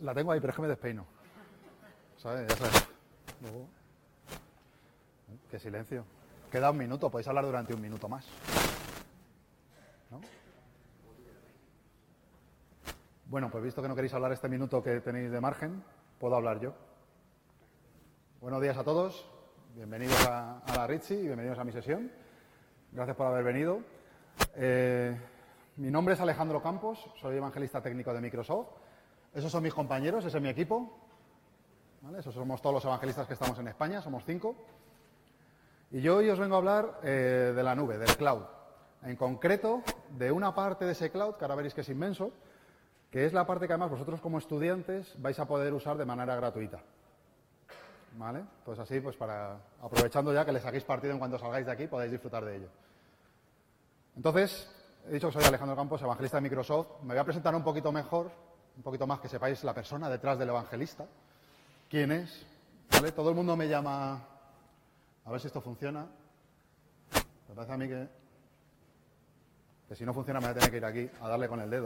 La tengo ahí, pero es que me despeino. ¿Sabes? Ya sabes. Luego... Qué silencio. Queda un minuto, podéis hablar durante un minuto más. ¿No? Bueno, pues visto que no queréis hablar este minuto que tenéis de margen, puedo hablar yo. Buenos días a todos. Bienvenidos a la Ritzy y bienvenidos a mi sesión. Gracias por haber venido. Mi nombre es Alejandro Campos, soy evangelista técnico de Microsoft. Esos son mis compañeros, ese es mi equipo. ¿Vale? Esos somos todos los evangelistas que estamos en España, somos 5. Y yo hoy os vengo a hablar de la nube, del cloud. En concreto, de una parte de ese cloud, que ahora veréis que es inmenso, que es la parte que además vosotros como estudiantes vais a poder usar de manera gratuita. ¿Vale? Pues así, pues aprovechando ya que le saquéis partido en cuanto salgáis de aquí, podáis disfrutar de ello. Entonces, he dicho que soy Alejandro Campos, evangelista de Microsoft. Me voy a presentar un poquito mejor, un poquito más, que sepáis la persona detrás del evangelista. ¿Quién es? ¿Vale? Todo el mundo me llama... A ver si esto funciona. Me parece a mí que si no funciona me voy a tener que ir aquí a darle con el dedo.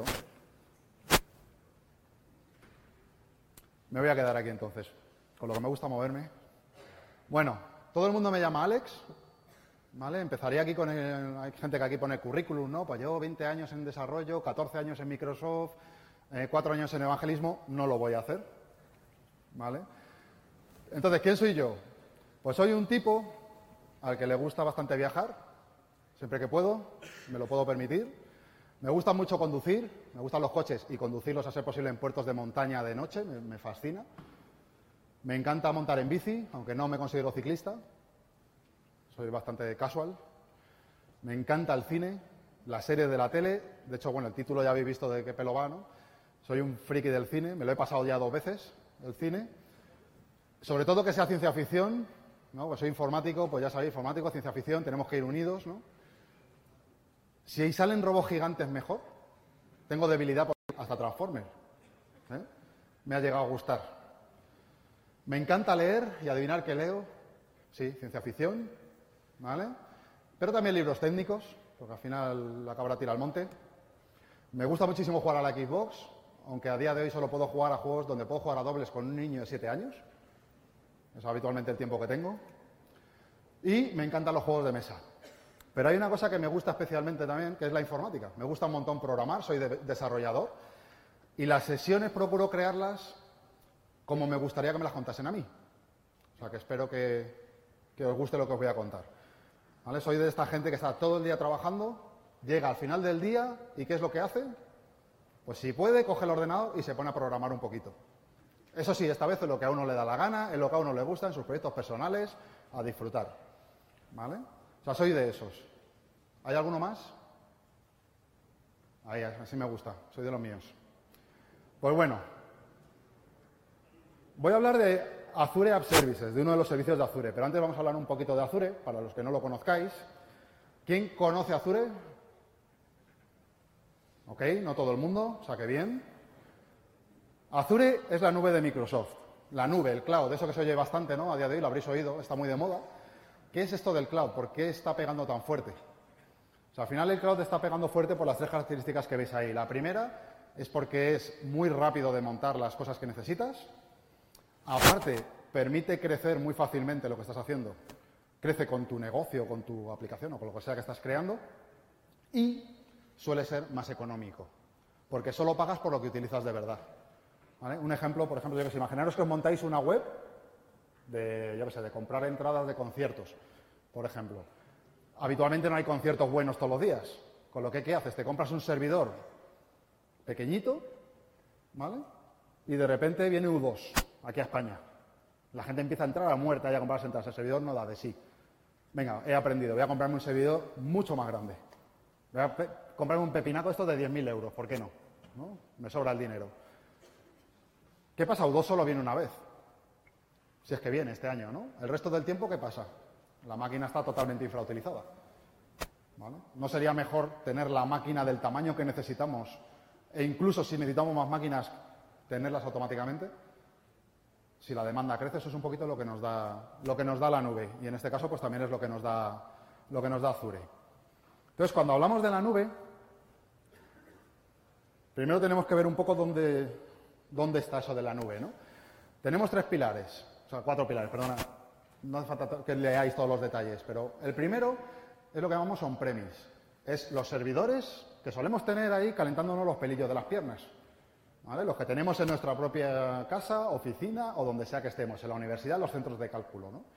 Me voy a quedar aquí entonces, con lo que me gusta moverme. Bueno, todo el mundo me llama Alex, ¿vale? Empezaría aquí con hay gente que aquí pone currículum, ¿no? Pues yo 20 años en desarrollo, 14 años en Microsoft, 4 años en evangelismo, no lo voy a hacer, ¿vale? Entonces, ¿quién soy yo? Pues soy un tipo al que le gusta bastante viajar, siempre que puedo, me lo puedo permitir. Me gusta mucho conducir, me gustan los coches y conducirlos a ser posible en puertos de montaña de noche, me fascina. Me encanta montar en bici, aunque no me considero ciclista, soy bastante casual. Me encanta el cine, las series de la tele, de hecho, bueno, el título ya habéis visto de qué pelo va, ¿no? Soy un friki del cine, me lo he pasado ya 2 veces, el cine. Sobre todo que sea ciencia ficción, ¿no? Pues soy informático, pues ya sabéis, informático, ciencia ficción, tenemos que ir unidos, ¿no? Si ahí salen robots gigantes, mejor. Tengo debilidad por hasta Transformers. Me ha llegado a gustar. Me encanta leer y adivinar qué leo. Sí, ciencia ficción, ¿vale? Pero también libros técnicos, porque al final la cabra tira al monte. Me gusta muchísimo jugar a la Xbox, aunque a día de hoy solo puedo jugar a juegos donde puedo jugar a dobles con un niño de 7 años. Es habitualmente el tiempo que tengo. Y me encantan los juegos de mesa. Pero hay una cosa que me gusta especialmente también, que es la informática. Me gusta un montón programar, soy desarrollador. Y las sesiones procuro crearlas como me gustaría que me las contasen a mí. O sea, que espero que os guste lo que os voy a contar. ¿Vale? Soy de esta gente que está todo el día trabajando, llega al final del día y ¿qué es lo que hace? Pues si puede, coge el ordenador y se pone a programar un poquito. Eso sí, esta vez es lo que a uno le da la gana, es lo que a uno le gusta en sus proyectos personales, a disfrutar. ¿Vale? O sea, soy de esos. ¿Hay alguno más? Ahí, así me gusta, soy de los míos. Pues bueno, voy a hablar de Azure App Services, de uno de los servicios de Azure, pero antes vamos a hablar un poquito de Azure, para los que no lo conozcáis. ¿Quién conoce Azure? Ok, no todo el mundo, o sea que bien. Azure es la nube de Microsoft, la nube, el cloud, eso que se oye bastante, ¿no? A día de hoy lo habréis oído, está muy de moda. ¿Qué es esto del cloud? ¿Por qué está pegando tan fuerte? O sea, al final el cloud está pegando fuerte por las 3 características que veis ahí. La primera es porque es muy rápido de montar las cosas que necesitas. Aparte, permite crecer muy fácilmente lo que estás haciendo. Crece con tu negocio, con tu aplicación o con lo que sea que estás creando. Y suele ser más económico, porque solo pagas por lo que utilizas de verdad. ¿Vale? Un ejemplo, por ejemplo, imaginaros que os montáis una web de comprar entradas de conciertos, por ejemplo. Habitualmente no hay conciertos buenos todos los días, con lo que ¿qué haces? Te compras un servidor pequeñito, ¿vale? Y de repente viene U2 aquí a España. La gente empieza a entrar a muerta y a comprarse entradas. El servidor no da de sí. Venga, he aprendido, voy a comprarme un servidor mucho más grande. Voy a comprarme un pepinaco esto de 10.000 euros, ¿por qué no? ¿No? Me sobra el dinero. ¿Qué pasa? U2 solo viene una vez. Si es que viene este año, ¿no? El resto del tiempo, ¿qué pasa? La máquina está totalmente infrautilizada. ¿Vale? ¿No sería mejor tener la máquina del tamaño que necesitamos e incluso si necesitamos más máquinas, tenerlas automáticamente? Si la demanda crece, eso es un poquito lo que nos da la nube. Y en este caso, pues también es lo que nos da Azure. Entonces, cuando hablamos de la nube, primero tenemos que ver un poco dónde dónde está eso de la nube, ¿no? Tenemos 3 pilares, o sea, 4 pilares, perdona. No hace falta que leáis todos los detalles, pero el primero es lo que llamamos on-premise. Es los servidores que solemos tener ahí calentándonos los pelillos de las piernas, ¿vale? Los que tenemos en nuestra propia casa, oficina o donde sea que estemos, en la universidad, los centros de cálculo, ¿no?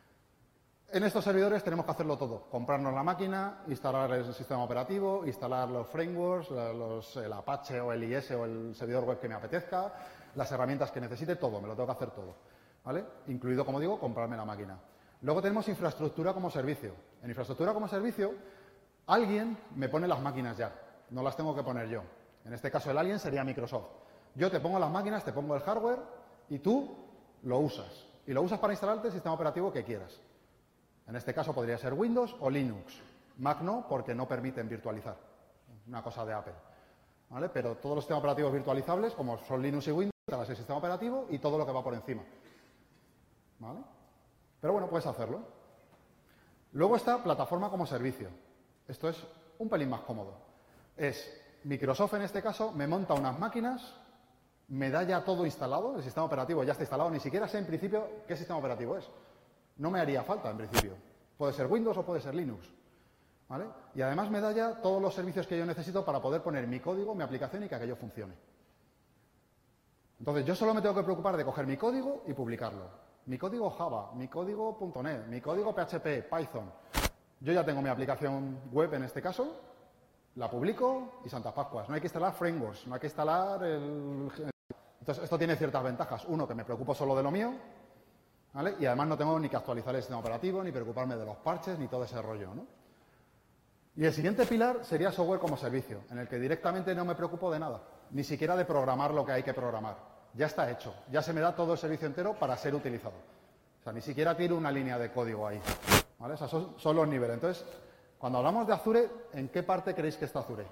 En estos servidores tenemos que hacerlo todo. Comprarnos la máquina, instalar el sistema operativo, instalar los frameworks, el Apache o el IS o el servidor web que me apetezca, las herramientas que necesite, todo, me lo tengo que hacer todo, ¿vale? Incluido, como digo, comprarme la máquina. Luego tenemos infraestructura como servicio. En infraestructura como servicio, alguien me pone las máquinas ya, no las tengo que poner yo. En este caso el alguien sería Microsoft. Yo te pongo las máquinas, te pongo el hardware y tú lo usas. Y lo usas para instalarte el sistema operativo que quieras. En este caso podría ser Windows o Linux. Mac no, porque no permiten virtualizar. Una cosa de Apple, ¿vale? Pero todos los sistemas operativos virtualizables, como son Linux y Windoos, instalas el sistema operativo y todo lo que va por encima, ¿vale? Pero bueno, puedes hacerlo. Luego está plataforma como servicio. Esto es un pelín más cómodo. Es Microsoft, en este caso, me monta unas máquinas, me da ya todo instalado, el sistema operativo ya está instalado, ni siquiera sé en principio qué sistema operativo es. No me haría falta, en principio. Puede ser Windows o puede ser Linux, ¿vale? Y además me da ya todos los servicios que yo necesito para poder poner mi código, mi aplicación y que aquello funcione. Entonces, yo solo me tengo que preocupar de coger mi código y publicarlo. Mi código Java, mi código .NET, mi código PHP, Python. Yo ya tengo mi aplicación web, en este caso, la publico y Santas Pascuas. No hay que instalar frameworks, no hay que instalar Entonces, esto tiene ciertas ventajas. Uno, que me preocupo solo de lo mío, ¿vale? Y además no tengo ni que actualizar el sistema operativo, ni preocuparme de los parches, ni todo ese rollo, ¿no? Y el siguiente pilar sería software como servicio, en el que directamente no me preocupo de nada, ni siquiera de programar lo que hay que programar. Ya está hecho, ya se me da todo el servicio entero para ser utilizado. O sea, ni siquiera tiro una línea de código ahí, ¿vale? O sea, son los niveles. Entonces, cuando hablamos de Azure, ¿en qué parte creéis que está Azure?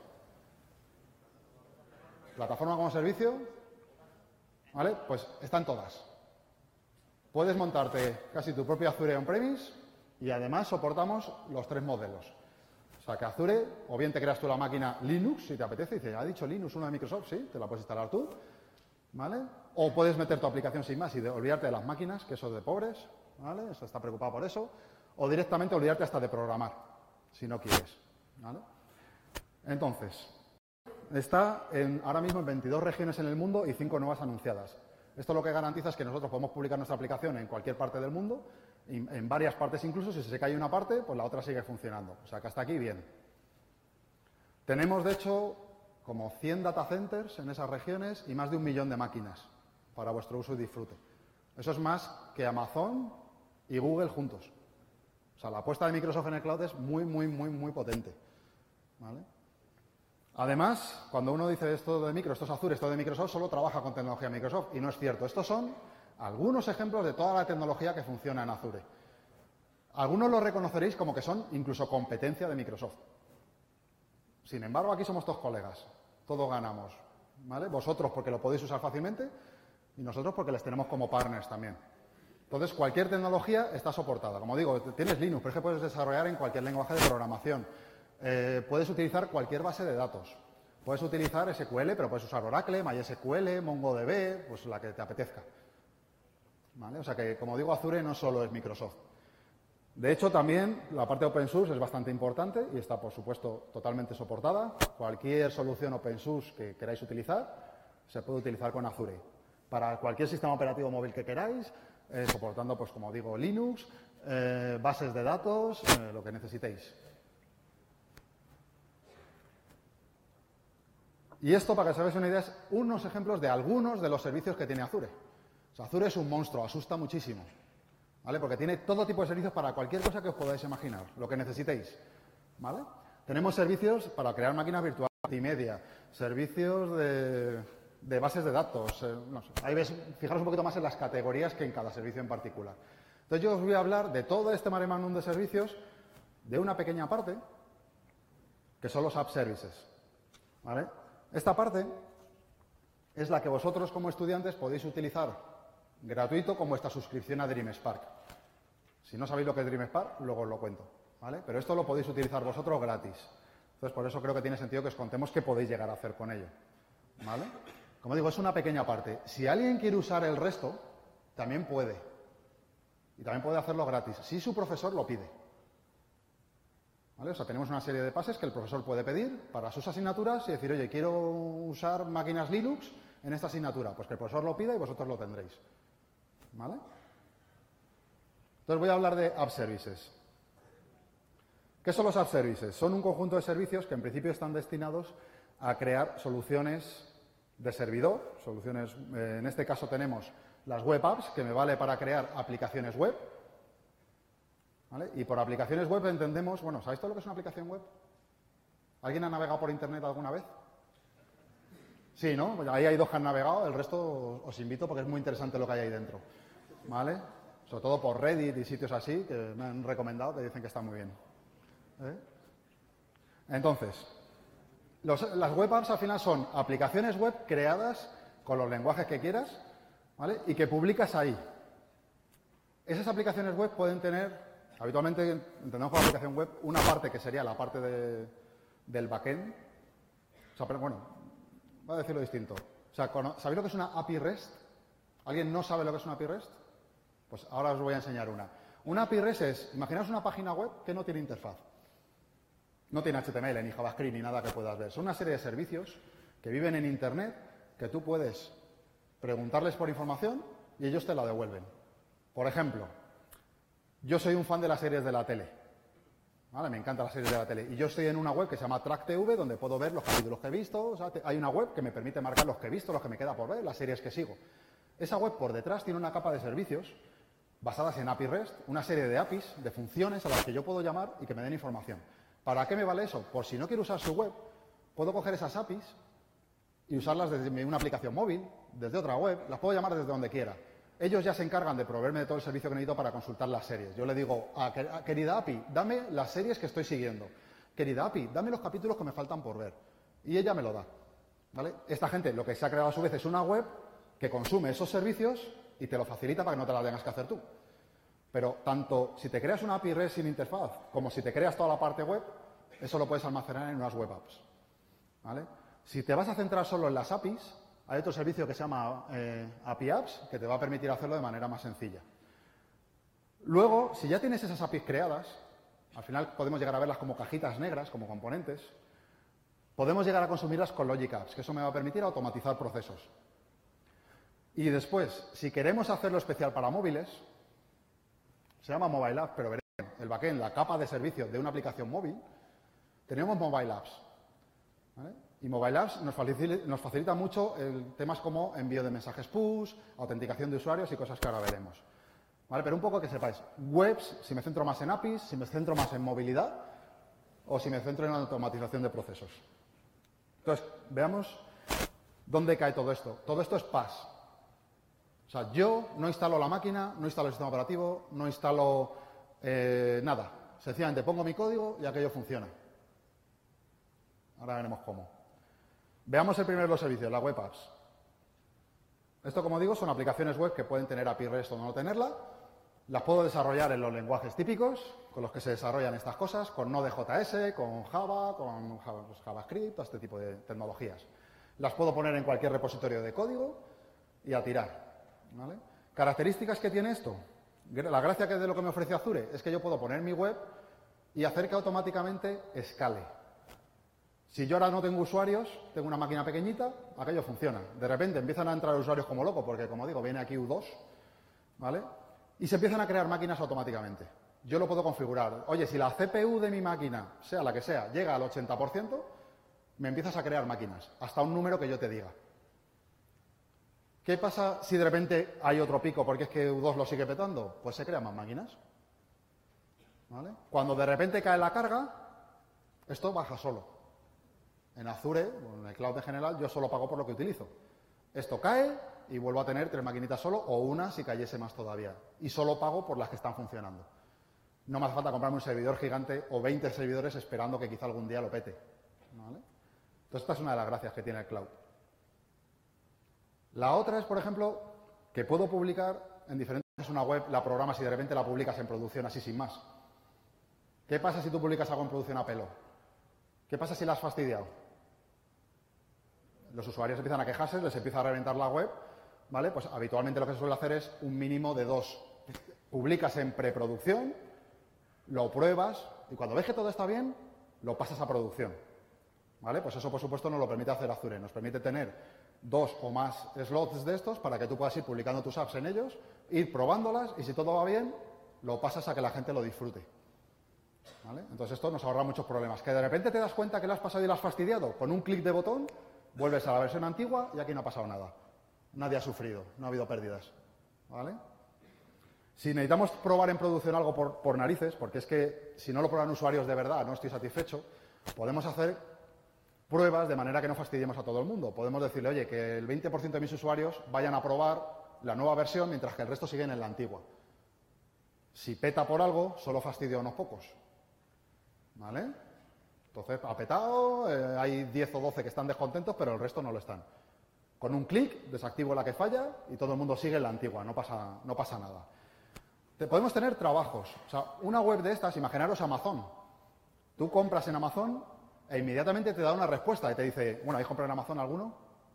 ¿Plataforma como servicio? ¿Vale? Pues están todas. Puedes montarte casi tu propio Azure on-premise y además soportamos los 3 modelos. O sea que Azure, o bien te creas tú la máquina Linux, si te apetece, y dices, ¿ha dicho Linux uno de Microsoft? Sí, te la puedes instalar tú, ¿vale? O puedes meter tu aplicación sin más y olvidarte de las máquinas, que eso es de pobres, ¿vale? Eso está preocupado por eso. O directamente olvidarte hasta de programar, si no quieres, ¿vale? Entonces, está ahora mismo en 22 regiones en el mundo y 5 nuevas anunciadas. Esto lo que garantiza es que nosotros podemos publicar nuestra aplicación en cualquier parte del mundo, en varias partes incluso. Si se cae una parte, pues la otra sigue funcionando. O sea que hasta aquí bien. Tenemos, de hecho, como 100 data centers en esas regiones y más de 1 millón de máquinas para vuestro uso y disfrute. Eso es más que Amazon y Google juntos. O sea, la apuesta de Microsoft en el cloud es muy, muy, muy, muy potente, ¿vale? Además, cuando uno dice esto de esto es Azure, esto de Microsoft, solo trabaja con tecnología Microsoft. Y no es cierto. Estos son algunos ejemplos de toda la tecnología que funciona en Azure. Algunos lo reconoceréis como que son incluso competencia de Microsoft. Sin embargo, aquí somos todos colegas. Todos ganamos, ¿vale? Vosotros porque lo podéis usar fácilmente y nosotros porque les tenemos como partners también. Entonces, cualquier tecnología está soportada. Como digo, tienes Linux, pero es que puedes desarrollar en cualquier lenguaje de programación. Puedes utilizar cualquier base de datos. Puedes utilizar SQL, pero puedes usar Oracle, MySQL, MongoDB, pues la que te apetezca, ¿vale? O sea que, como digo, Azure no solo es Microsoft. De hecho, también la parte open source es bastante importante y está, por supuesto, totalmente soportada. Cualquier solución open source que queráis utilizar se puede utilizar con Azure. Para cualquier sistema operativo móvil que queráis, soportando, pues como digo, Linux, bases de datos, lo que necesitéis. Y esto, para que os hagáis una idea, es unos ejemplos de algunos de los servicios que tiene Azure. O sea, Azure es un monstruo, asusta muchísimo, ¿vale? Porque tiene todo tipo de servicios para cualquier cosa que os podáis imaginar, lo que necesitéis, ¿vale? Tenemos servicios para crear máquinas virtuales, multimedia, servicios de bases de datos, no sé. Ahí ves, fijaros un poquito más en las categorías que en cada servicio en particular. Entonces yo os voy a hablar de todo este mare magnum de servicios, de una pequeña parte, que son los app services, ¿vale? Esta parte es la que vosotros como estudiantes podéis utilizar gratuito con vuestra suscripción a DreamSpark. Si no sabéis lo que es DreamSpark, luego os lo cuento, ¿vale? Pero esto lo podéis utilizar vosotros gratis. Entonces, por eso creo que tiene sentido que os contemos qué podéis llegar a hacer con ello, ¿vale? Como digo, es una pequeña parte. Si alguien quiere usar el resto, también puede. Y también puede hacerlo gratis, si su profesor lo pide. ¿Vale? O sea, tenemos una serie de pases que el profesor puede pedir para sus asignaturas y decir, oye, quiero usar máquinas Linux en esta asignatura. Pues que el profesor lo pida y vosotros lo tendréis. ¿Vale? Entonces voy a hablar de App Services. ¿Qué son los App Services? Son un conjunto de servicios que en principio están destinados a crear soluciones de servidor, soluciones, en este caso tenemos las web apps, que me vale para crear aplicaciones web. ¿Vale? Y por aplicaciones web entendemos, bueno, ¿sabéis todo lo que es una aplicación web? ¿Alguien ha navegado por Internet alguna vez? Sí, ¿no? Pues ahí hay dos que han navegado, el resto os invito porque es muy interesante lo que hay ahí dentro. ¿Vale? Sobre todo por Reddit y sitios así, que me han recomendado, que dicen que está muy bien. Entonces, las web apps al final son aplicaciones web creadas con los lenguajes que quieras, ¿vale? Y que publicas ahí. Esas aplicaciones web pueden tener, habitualmente entendemos por aplicación web, una parte que sería la parte del backend. O sea, pero bueno, voy a decirlo distinto. O sea, ¿sabéis lo que es una API REST? ¿Alguien no sabe lo que es una API REST? Pues ahora os voy a enseñar una. Una API REST es, imaginaos una página web que no tiene interfaz. No tiene HTML, ni JavaScript, ni nada que puedas ver. Son una serie de servicios que viven en Internet, que tú puedes preguntarles por información y ellos te la devuelven. Por ejemplo, yo soy un fan de las series de la tele. ¿Vale? Me encantan las series de la tele. Y yo estoy en una web que se llama TrackTV, donde puedo ver los capítulos que he visto. O sea, hay una web que me permite marcar los que he visto, los que me queda por ver, las series que sigo. Esa web por detrás tiene una capa de servicios basadas en API REST, una serie de APIs, de funciones a las que yo puedo llamar y que me den información. ¿Para qué me vale eso? Por si no quiero usar su web, puedo coger esas APIs y usarlas desde una aplicación móvil, desde otra web, las puedo llamar desde donde quiera. Ellos ya se encargan de proveerme de todo el servicio que necesito para consultar las series. Yo le digo, querida API, dame las series que estoy siguiendo. Querida API, dame los capítulos que me faltan por ver. Y ella me lo da. ¿Vale? Esta gente lo que se ha creado a su vez es una web que consume esos servicios y te lo facilita para que no te la tengas que hacer tú. Pero tanto si te creas una API REST sin interfaz como si te creas toda la parte web, eso lo puedes almacenar en unas web apps. ¿Vale? Si te vas a centrar solo en las APIs, hay otro servicio que se llama API Apps que te va a permitir hacerlo de manera más sencilla. Luego, si ya tienes esas APIs creadas, al final podemos llegar a verlas como cajitas negras, como componentes, podemos llegar a consumirlas con Logic Apps, que eso me va a permitir automatizar procesos. Y después, si queremos hacerlo especial para móviles, se llama Mobile Apps, pero veréis, el backend, la capa de servicio de una aplicación móvil, tenemos Mobile Apps. ¿Vale? Y Mobile Apps nos facilita mucho temas como envío de mensajes push, autenticación de usuarios y cosas que ahora veremos. ¿Vale? Pero un poco que sepáis, webs, si me centro más en APIs, si me centro más en movilidad o si me centro en automatización de procesos. Entonces, veamos dónde cae todo esto. Todo esto es PaaS. O sea, yo no instalo la máquina, no instalo el sistema operativo, no instalo nada. Sencillamente pongo mi código y aquello funciona. Ahora veremos cómo. Veamos el primero de los servicios, las web apps. Esto, como digo, son aplicaciones web que pueden tener API REST o no tenerla. Las puedo desarrollar en los lenguajes típicos con los que se desarrollan estas cosas, con Node.js, con Java, con JavaScript, todo este tipo de tecnologías. Las puedo poner en cualquier repositorio de código y a tirar. ¿Vale? ¿Características que tiene esto? La gracia que de lo que me ofrece Azure es que yo puedo poner mi web y hacer que automáticamente escale. Si yo ahora no tengo usuarios, tengo una máquina pequeñita, aquello funciona. De repente empiezan a entrar usuarios como loco, porque como digo, viene aquí U2, ¿vale? Y se empiezan a crear máquinas automáticamente. Yo lo puedo configurar. Oye, si la CPU de mi máquina, sea la que sea, llega al 80%, me empiezas a crear máquinas, hasta un número que yo te diga. ¿Qué pasa si de repente hay otro pico porque es que U2 lo sigue petando? Pues se crean más máquinas. ¿Vale? Cuando de repente cae la carga, esto baja solo. En Azure, o en el cloud en general, yo solo pago por lo que utilizo. Esto cae y vuelvo a tener 3 maquinitas solo o una si cayese más todavía. Y solo pago por las que están funcionando. No me hace falta comprarme un servidor gigante o 20 servidores esperando que quizá algún día lo pete. ¿Vale? Entonces esta es una de las gracias que tiene el cloud. La otra es, por ejemplo, que puedo publicar en diferentes una web, la programas y de repente la publicas en producción así sin más. ¿Qué pasa si tú publicas algo en producción a pelo? ¿Qué pasa si la has fastidiado? los usuarios empiezan a quejarse, les empieza a reventar la web, ¿vale? Pues habitualmente lo que se suele hacer es un mínimo de 2. Publicas en preproducción, lo pruebas y cuando ves que todo está bien, lo pasas a producción, ¿vale? Pues eso, por supuesto, nos lo permite hacer Azure. Nos permite tener 2 o más slots de estos para que tú puedas ir publicando tus apps en ellos, ir probándolas y si todo va bien, lo pasas a que la gente lo disfrute, ¿vale? Entonces esto nos ahorra muchos problemas. Que de repente te das cuenta que lo has pasado y lo has fastidiado, con un clic de botón, vuelves a la versión antigua y aquí no ha pasado nada. Nadie ha sufrido, no ha habido pérdidas, ¿vale? Si necesitamos probar en producción algo por narices, porque es que si no lo prueban usuarios de verdad, no estoy satisfecho, podemos hacer pruebas de manera que no fastidiemos a todo el mundo. Podemos decirle, oye, que el 20% de mis usuarios vayan a probar la nueva versión mientras que el resto siguen en la antigua. Si peta por algo, solo fastidio a unos pocos, ¿vale? Entonces, ha petado, hay 10 o 12 que están descontentos, pero el resto no lo están. Con un clic, desactivo la que falla y todo el mundo sigue en la antigua, no pasa nada. Podemos tener trabajos. O sea, una web de estas, imaginaros Amazon. Tú compras en Amazon e inmediatamente te da una respuesta y te dice, bueno, ¿habéis comprado en Amazon alguno?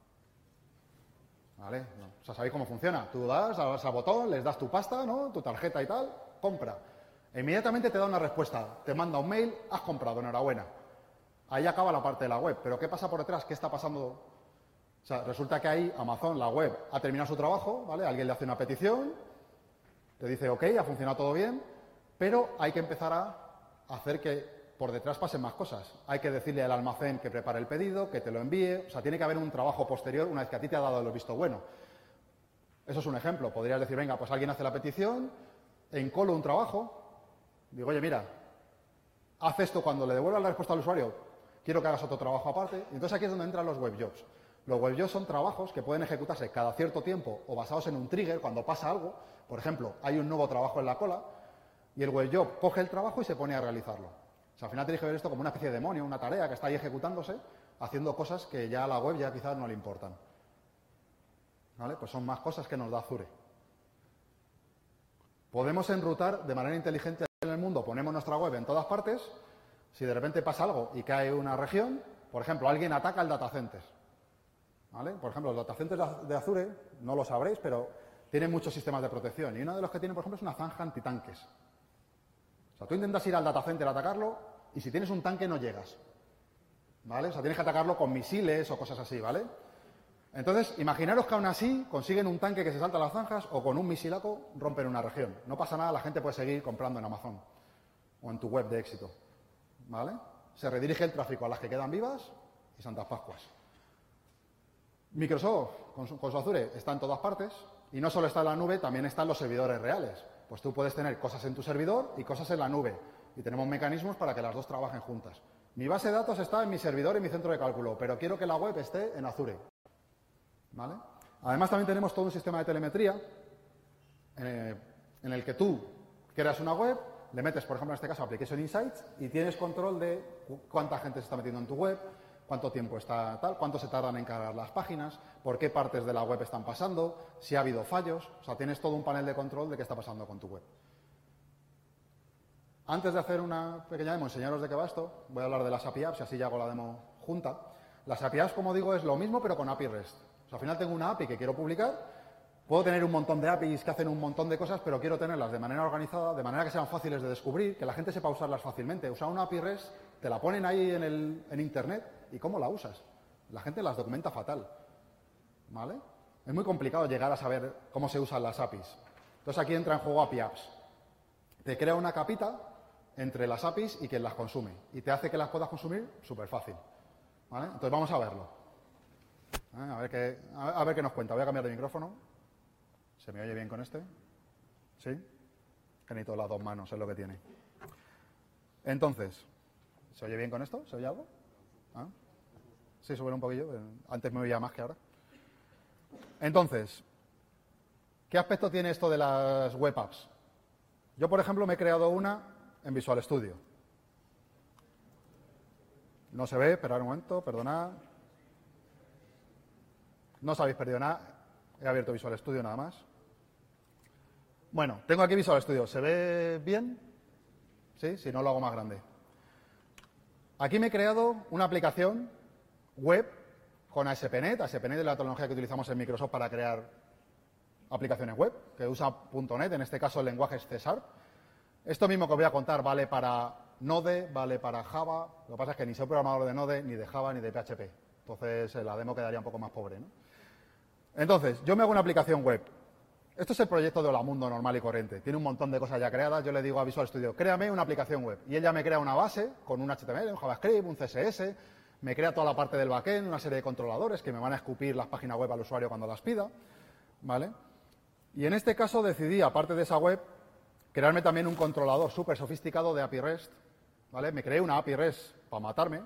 ¿Vale? No. O sea, sabéis cómo funciona. Tú das al botón, les das tu pasta, ¿no? Tu tarjeta y tal, compra. E inmediatamente te da una respuesta. Te manda un mail, has comprado, enhorabuena. Ahí acaba la parte de la web. Pero ¿qué pasa por detrás? ¿Qué está pasando? O sea, resulta que ahí Amazon, la web, ha terminado su trabajo, ¿vale? Alguien le hace una petición, te dice, ok, ha funcionado todo bien, pero hay que empezar a hacer que por detrás pasen más cosas. Hay que decirle al almacén que prepare el pedido, que te lo envíe. O sea, tiene que haber un trabajo posterior una vez que a ti te ha dado el visto bueno. Eso es un ejemplo. Podrías decir, venga, pues alguien hace la petición, encolo un trabajo, digo, oye, mira, haz esto cuando le devuelvas la respuesta al usuario, quiero que hagas otro trabajo aparte. Y entonces aquí es donde entran los web jobs. Los web jobs son trabajos que pueden ejecutarse cada cierto tiempo o basados en un trigger cuando pasa algo. Por ejemplo, hay un nuevo trabajo en la cola y el web job coge el trabajo y se pone a realizarlo. O sea, al final tienes que ver esto como una especie de demonio, una tarea que está ahí ejecutándose, haciendo cosas que ya a la web ya quizás no le importan. ¿Vale? Pues son más cosas que nos da Azure. Podemos enrutar de manera inteligente en el mundo, ponemos nuestra web en todas partes. Si de repente pasa algo y cae una región, por ejemplo, alguien ataca el data center. ¿Vale? Por ejemplo, los data centers de Azure, no lo sabréis, pero tienen muchos sistemas de protección. Y uno de los que tienen, por ejemplo, es una zanja antitanques. O sea, tú intentas ir al data center a atacarlo y si tienes un tanque no llegas. ¿Vale? O sea, tienes que atacarlo con misiles o cosas así, ¿vale? Entonces, imaginaros que aún así consiguen un tanque que se salta las zanjas o con un misilaco rompen una región. No pasa nada, la gente puede seguir comprando en Amazon o en tu web de éxito. ¿Vale? Se redirige el tráfico a las que quedan vivas y Santas Pascuas. Microsoft, con su Azure, está en todas partes y no solo está en la nube, también están los servidores reales. Pues tú puedes tener cosas en tu servidor y cosas en la nube y tenemos mecanismos para que las dos trabajen juntas. Mi base de datos está en mi servidor y mi centro de cálculo, pero quiero que la web esté en Azure. ¿Vale? Además, también tenemos todo un sistema de telemetría en el que tú creas una web, le metes, por ejemplo, en este caso, Application Insights y tienes control de cuánta gente se está metiendo en tu web, cuánto tiempo está tal, cuánto se tardan en cargar las páginas, por qué partes de la web están pasando, si ha habido fallos. O sea, tienes todo un panel de control de qué está pasando con tu web. Antes de hacer una pequeña demo, enseñaros de qué va esto, voy a hablar de las API Apps y así ya hago la demo junta. Las API Apps, como digo, es lo mismo pero con API REST. O sea, al final tengo una API que quiero publicar, puedo tener un montón de APIs que hacen un montón de cosas, pero quiero tenerlas de manera organizada, de manera que sean fáciles de descubrir, que la gente sepa usarlas fácilmente. Usar una API REST, te la ponen ahí en Internet y ¿cómo la usas? La gente las documenta fatal. ¿Vale? Es muy complicado llegar a saber cómo se usan las APIs. Entonces aquí entra en juego API Apps. Te crea una capita entre las APIs y quien las consume. Y te hace que las puedas consumir súper fácil. ¿Vale? Entonces vamos a verlo. A ver qué nos cuenta. Voy a cambiar de micrófono. ¿Se me oye bien con este? ¿Sí? Que necesito las dos manos, es lo que tiene. Entonces, ¿se oye bien con esto? ¿Se oye algo? ¿Ah? Sí, sube un poquillo. Antes me oía más que ahora. Entonces, ¿qué aspecto tiene esto de las web apps? Yo, por ejemplo, me he creado una en Visual Studio. No se ve, esperad un momento, perdonad. No os habéis perdido nada. He abierto Visual Studio nada más. Bueno, tengo aquí Visual Studio. ¿Se ve bien? ¿Sí? Si no, lo hago más grande. Aquí me he creado una aplicación web con ASP.NET. ASP.NET es la tecnología que utilizamos en Microsoft para crear aplicaciones web, que usa .NET, en este caso el lenguaje es C#. Esto mismo que os voy a contar vale para Node, vale para Java. Lo que pasa es que ni soy programador de Node, ni de Java, ni de PHP. Entonces la demo quedaría un poco más pobre, ¿no? Entonces, yo me hago una aplicación web. Esto es el proyecto de Olamundo normal y corriente. Tiene un montón de cosas ya creadas. Yo le digo a Visual Studio, créame una aplicación web. Y ella me crea una base con un HTML, un JavaScript, un CSS. Me crea toda la parte del backend, una serie de controladores que me van a escupir las páginas web al usuario cuando las pida, ¿vale? Y en este caso decidí, aparte de esa web, crearme también un controlador súper sofisticado de API REST, ¿vale? Me creé una API REST para matarme,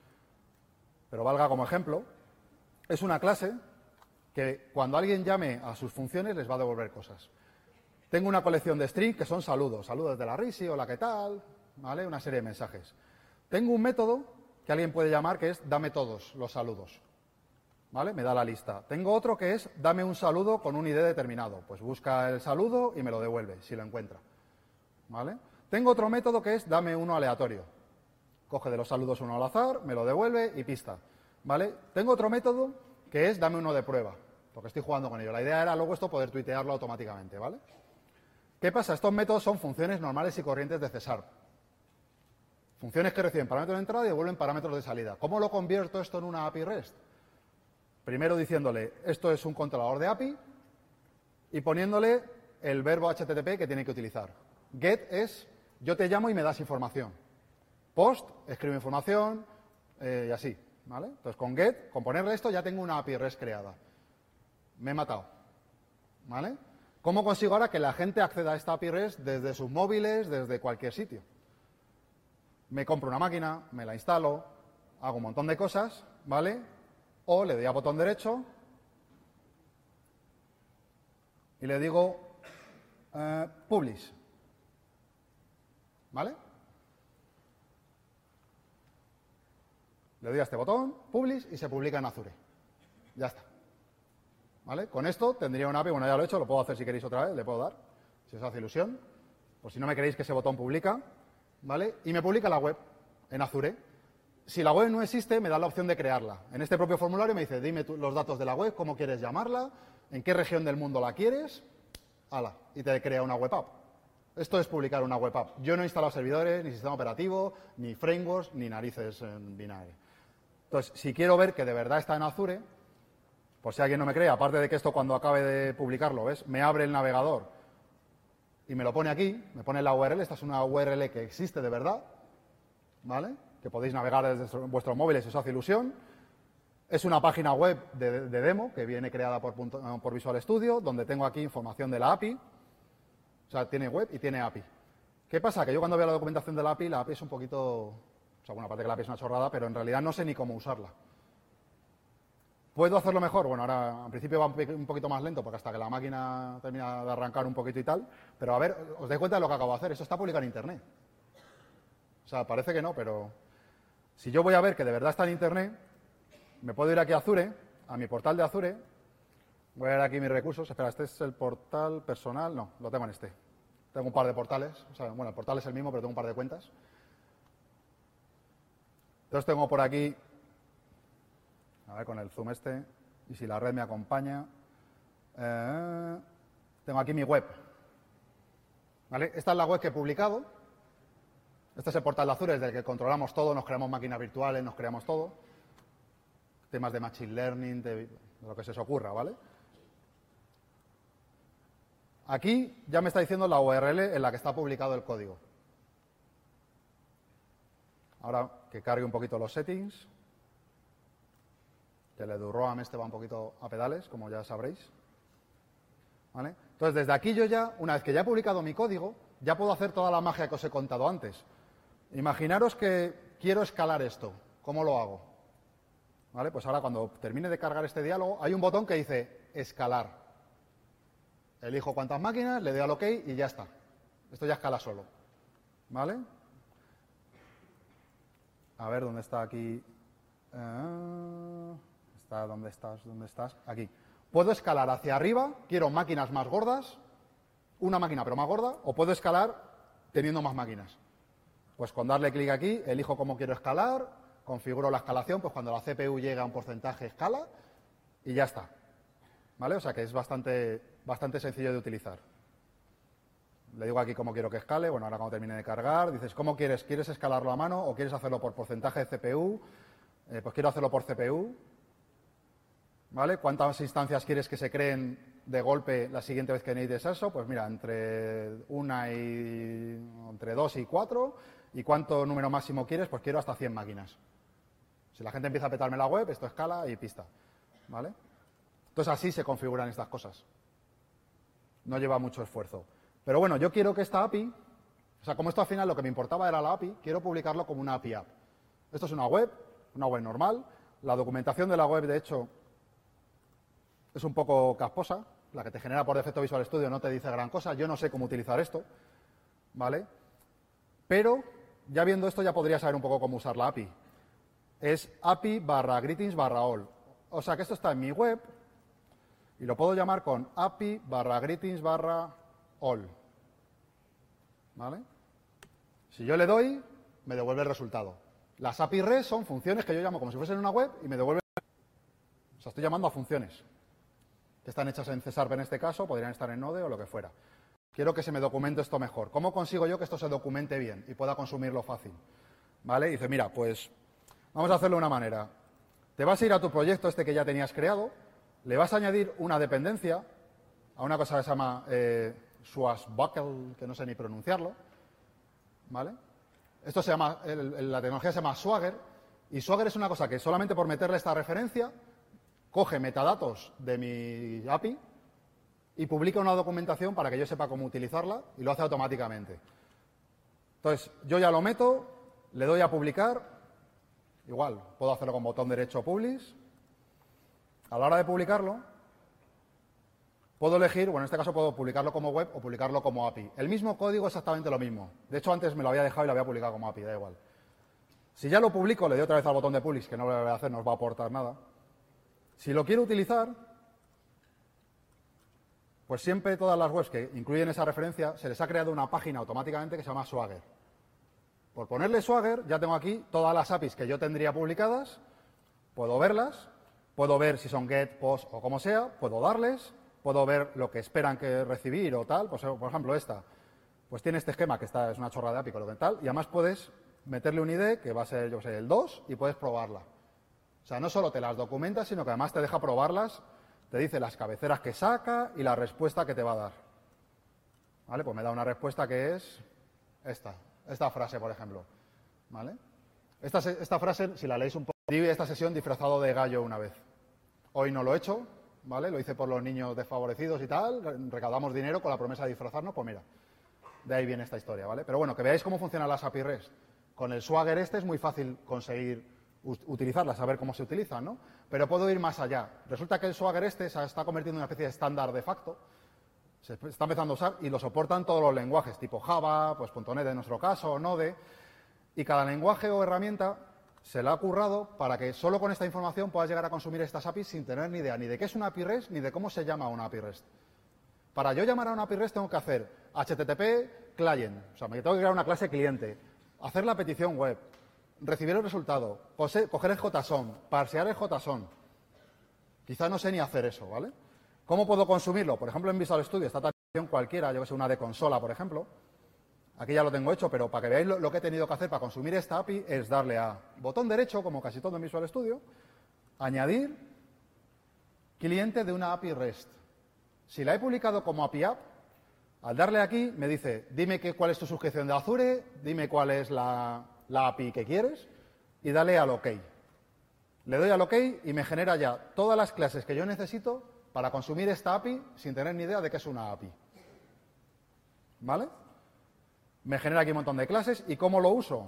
pero valga como ejemplo. Es una clase que cuando alguien llame a sus funciones les va a devolver cosas. Tengo una colección de strings que son saludos, saludos de la Risi, hola, ¿qué tal? ¿Vale? Una serie de mensajes. Tengo un método que alguien puede llamar que es dame todos los saludos, ¿vale? Me da la lista. Tengo otro que es dame un saludo con un ID determinado. Pues busca el saludo y me lo devuelve, si lo encuentra, ¿vale? Tengo otro método que es dame uno aleatorio. Coge de los saludos uno al azar, me lo devuelve y pista, ¿vale? Tengo otro método que es dame uno de prueba, porque estoy jugando con ello. La idea era luego esto poder tuitearlo automáticamente, ¿vale? ¿Qué pasa? Estos métodos son funciones normales y corrientes de C#. Funciones que reciben parámetros de entrada y devuelven parámetros de salida. ¿Cómo lo convierto esto en una API REST? Primero diciéndole, esto es un controlador de API, y poniéndole el verbo HTTP que tiene que utilizar. Get es, yo te llamo y me das información. Post, escribo información, y así, ¿vale? Entonces, con get, con ponerle esto, ya tengo una API REST creada. Me he matado, ¿vale? ¿Cómo consigo ahora que la gente acceda a esta API REST desde sus móviles, desde cualquier sitio? Me compro una máquina, me la instalo, hago un montón de cosas, ¿vale? O le doy a botón derecho y le digo publish, ¿vale? Le doy a este botón, publish, y se publica en Azure. Ya está, ¿vale? Con esto tendría una API, bueno, ya lo he hecho, lo puedo hacer si queréis otra vez, le puedo dar, si os hace ilusión, por si no me queréis que ese botón publica, ¿vale? Y me publica la web en Azure. Si la web no existe, me da la opción de crearla. En este propio formulario me dice, dime los datos de la web, cómo quieres llamarla, en qué región del mundo la quieres, ¡hala! Y te crea una web app. Esto es publicar una web app. Yo no he instalado servidores, ni sistema operativo, ni frameworks, ni narices en binario. Entonces, si quiero ver que de verdad está en Azure, por si alguien no me cree, aparte de que esto cuando acabe de publicarlo, ¿ves? Me abre el navegador y me lo pone aquí, me pone la URL, esta es una URL que existe de verdad, ¿vale? Que podéis navegar desde vuestros móviles si os hace ilusión. Es una página web de demo que viene creada por Visual Studio, donde tengo aquí información de la API. O sea, tiene web y tiene API. ¿Qué pasa? Que yo cuando veo la documentación de la API es un poquito... O sea, bueno, aparte que la API es una chorrada, pero en realidad no sé ni cómo usarla. ¿Puedo hacerlo mejor? Bueno, ahora en principio va un poquito más lento, porque hasta que la máquina termina de arrancar un poquito y tal. Pero a ver, os dais cuenta de lo que acabo de hacer. Eso está publicado en Internet. O sea, parece que no, pero... Si yo voy a ver que de verdad está en Internet, me puedo ir aquí a Azure, a mi portal de Azure. Voy a ver aquí mis recursos. Espera, ¿este es el portal personal? No, lo tengo en este. Tengo un par de portales. O sea, bueno, el portal es el mismo, pero tengo un par de cuentas. Entonces tengo por aquí, a ver con el zoom este, y si la red me acompaña, tengo aquí mi web. ¿Vale? Esta es la web que he publicado. Este es el portal de Azure, desde el que controlamos todo, nos creamos máquinas virtuales, nos creamos todo. Temas de Machine Learning, de lo que se os ocurra, ¿vale? Aquí ya me está diciendo la URL en la que está publicado el código. Ahora que cargue un poquito los settings, que el EduROAM este va un poquito a pedales, como ya sabréis. ¿Vale? Entonces, desde aquí yo ya, una vez que ya he publicado mi código, ya puedo hacer toda la magia que os he contado antes. Imaginaros que quiero escalar esto. ¿Cómo lo hago? ¿Vale? Pues ahora cuando termine de cargar este diálogo, hay un botón que dice escalar. Elijo cuántas máquinas, le doy al OK y ya está. Esto ya escala solo. ¿Vale? A ver, ¿dónde está aquí? ¿Dónde estás? ¿Dónde estás? Aquí. Puedo escalar hacia arriba, quiero máquinas más gordas, una máquina pero más gorda, o puedo escalar teniendo más máquinas. Pues con darle clic aquí, elijo cómo quiero escalar, configuro la escalación, pues cuando la CPU llega a un porcentaje escala y ya está. ¿Vale? O sea que es bastante sencillo de utilizar. Le digo aquí cómo quiero que escale. Bueno, ahora cuando termine de cargar, dices, ¿cómo quieres? ¿Quieres escalarlo a mano o quieres hacerlo por porcentaje de CPU? Pues quiero hacerlo por CPU. ¿Vale? ¿Cuántas instancias quieres que se creen de golpe la siguiente vez que necesites eso? Pues mira, entre 2 y 4. ¿Y cuánto número máximo quieres? Pues quiero hasta 100 máquinas. Si la gente empieza a petarme la web, esto escala y pista. ¿Vale? Entonces así se configuran estas cosas. No lleva mucho esfuerzo. Pero bueno, yo quiero que esta API, o sea, como esto al final lo que me importaba era la API, quiero publicarlo como una API app. Esto es una web normal. La documentación de la web, de hecho, es un poco casposa. La que te genera por defecto Visual Studio no te dice gran cosa. Yo no sé cómo utilizar esto, ¿vale? Pero, ya viendo esto, ya podría saber un poco cómo usar la API. Es API/greetings/all. O sea, que esto está en mi web y lo puedo llamar con API/greetings/all. ¿Vale? Si yo le doy, me devuelve el resultado. Las API REST son funciones que yo llamo como si fuesen una web y me devuelven. O sea, estoy llamando a funciones que están hechas en C# en este caso, podrían estar en Node o lo que fuera. Quiero que se me documente esto mejor. ¿Cómo consigo yo que esto se documente bien y pueda consumirlo fácil? ¿Vale? Y dice, mira, pues vamos a hacerlo de una manera. Te vas a ir a tu proyecto este que ya tenías creado, le vas a añadir una dependencia a una cosa que se llama Swashbuckle, que no sé ni pronunciarlo, ¿vale? Esto se llama, la tecnología se llama Swagger, y Swagger es una cosa que solamente por meterle esta referencia coge metadatos de mi API y publica una documentación para que yo sepa cómo utilizarla y lo hace automáticamente. Entonces, yo ya lo meto, le doy a publicar, igual, puedo hacerlo con botón derecho Publish. A la hora de publicarlo, puedo elegir, bueno, en este caso puedo publicarlo como web o publicarlo como API. El mismo código es exactamente lo mismo. De hecho, antes me lo había dejado y lo había publicado como API, da igual. Si ya lo publico, le doy otra vez al botón de Publish, que no lo voy a hacer, no os va a aportar nada. Si lo quiero utilizar, pues siempre todas las webs que incluyen esa referencia, se les ha creado una página automáticamente que se llama Swagger. Por ponerle Swagger, ya tengo aquí todas las APIs que yo tendría publicadas, puedo verlas, puedo ver si son get, post o como sea, puedo darles, puedo ver lo que esperan que recibir o tal, pues, por ejemplo esta, pues tiene este esquema que es una chorra de API con lo que tal, y además puedes meterle un ID que va a ser, yo sé, el 2 y puedes probarla. O sea, no solo te las documentas, sino que además te deja probarlas, te dice las cabeceras que saca y la respuesta que te va a dar. ¿Vale? Pues me da una respuesta que es esta frase, por ejemplo. ¿Vale? Esta frase, si la leéis un poco, di esta sesión disfrazado de gallo una vez. Hoy no lo he hecho, ¿vale? Lo hice por los niños desfavorecidos y tal, recaudamos dinero con la promesa de disfrazarnos, pues mira, de ahí viene esta historia, ¿vale? Pero bueno, que veáis cómo funcionan las API REST. Con el Swagger este es muy fácil conseguir utilizarlas, saber cómo se utilizan, ¿no? Pero puedo ir más allá. Resulta que el Swagger este se está convirtiendo en una especie de estándar de facto, se está empezando a usar y lo soportan todos los lenguajes, tipo Java, pues .NET en nuestro caso, Node, y cada lenguaje o herramienta se la ha currado para que solo con esta información puedas llegar a consumir estas APIs sin tener ni idea ni de qué es una API REST ni de cómo se llama una API REST. Para yo llamar a una API REST tengo que hacer HTTP client, o sea, me tengo que crear una clase cliente, hacer la petición web, recibir el resultado, coger el JSON, parsear el JSON. Quizá no sé ni hacer eso, ¿vale? ¿Cómo puedo consumirlo? Por ejemplo, en Visual Studio está también cualquiera, yo que sé, una de consola, por ejemplo. Aquí ya lo tengo hecho, pero para que veáis lo que he tenido que hacer para consumir esta API es darle a botón derecho, como casi todo en Visual Studio, añadir cliente de una API REST. Si la he publicado como API App, al darle aquí me dice, dime cuál es tu suscripción de Azure, dime cuál es la API que quieres y dale al OK. Le doy al OK y me genera ya todas las clases que yo necesito para consumir esta API sin tener ni idea de qué es una API. ¿Vale? Me genera aquí un montón de clases. ¿Y cómo lo uso?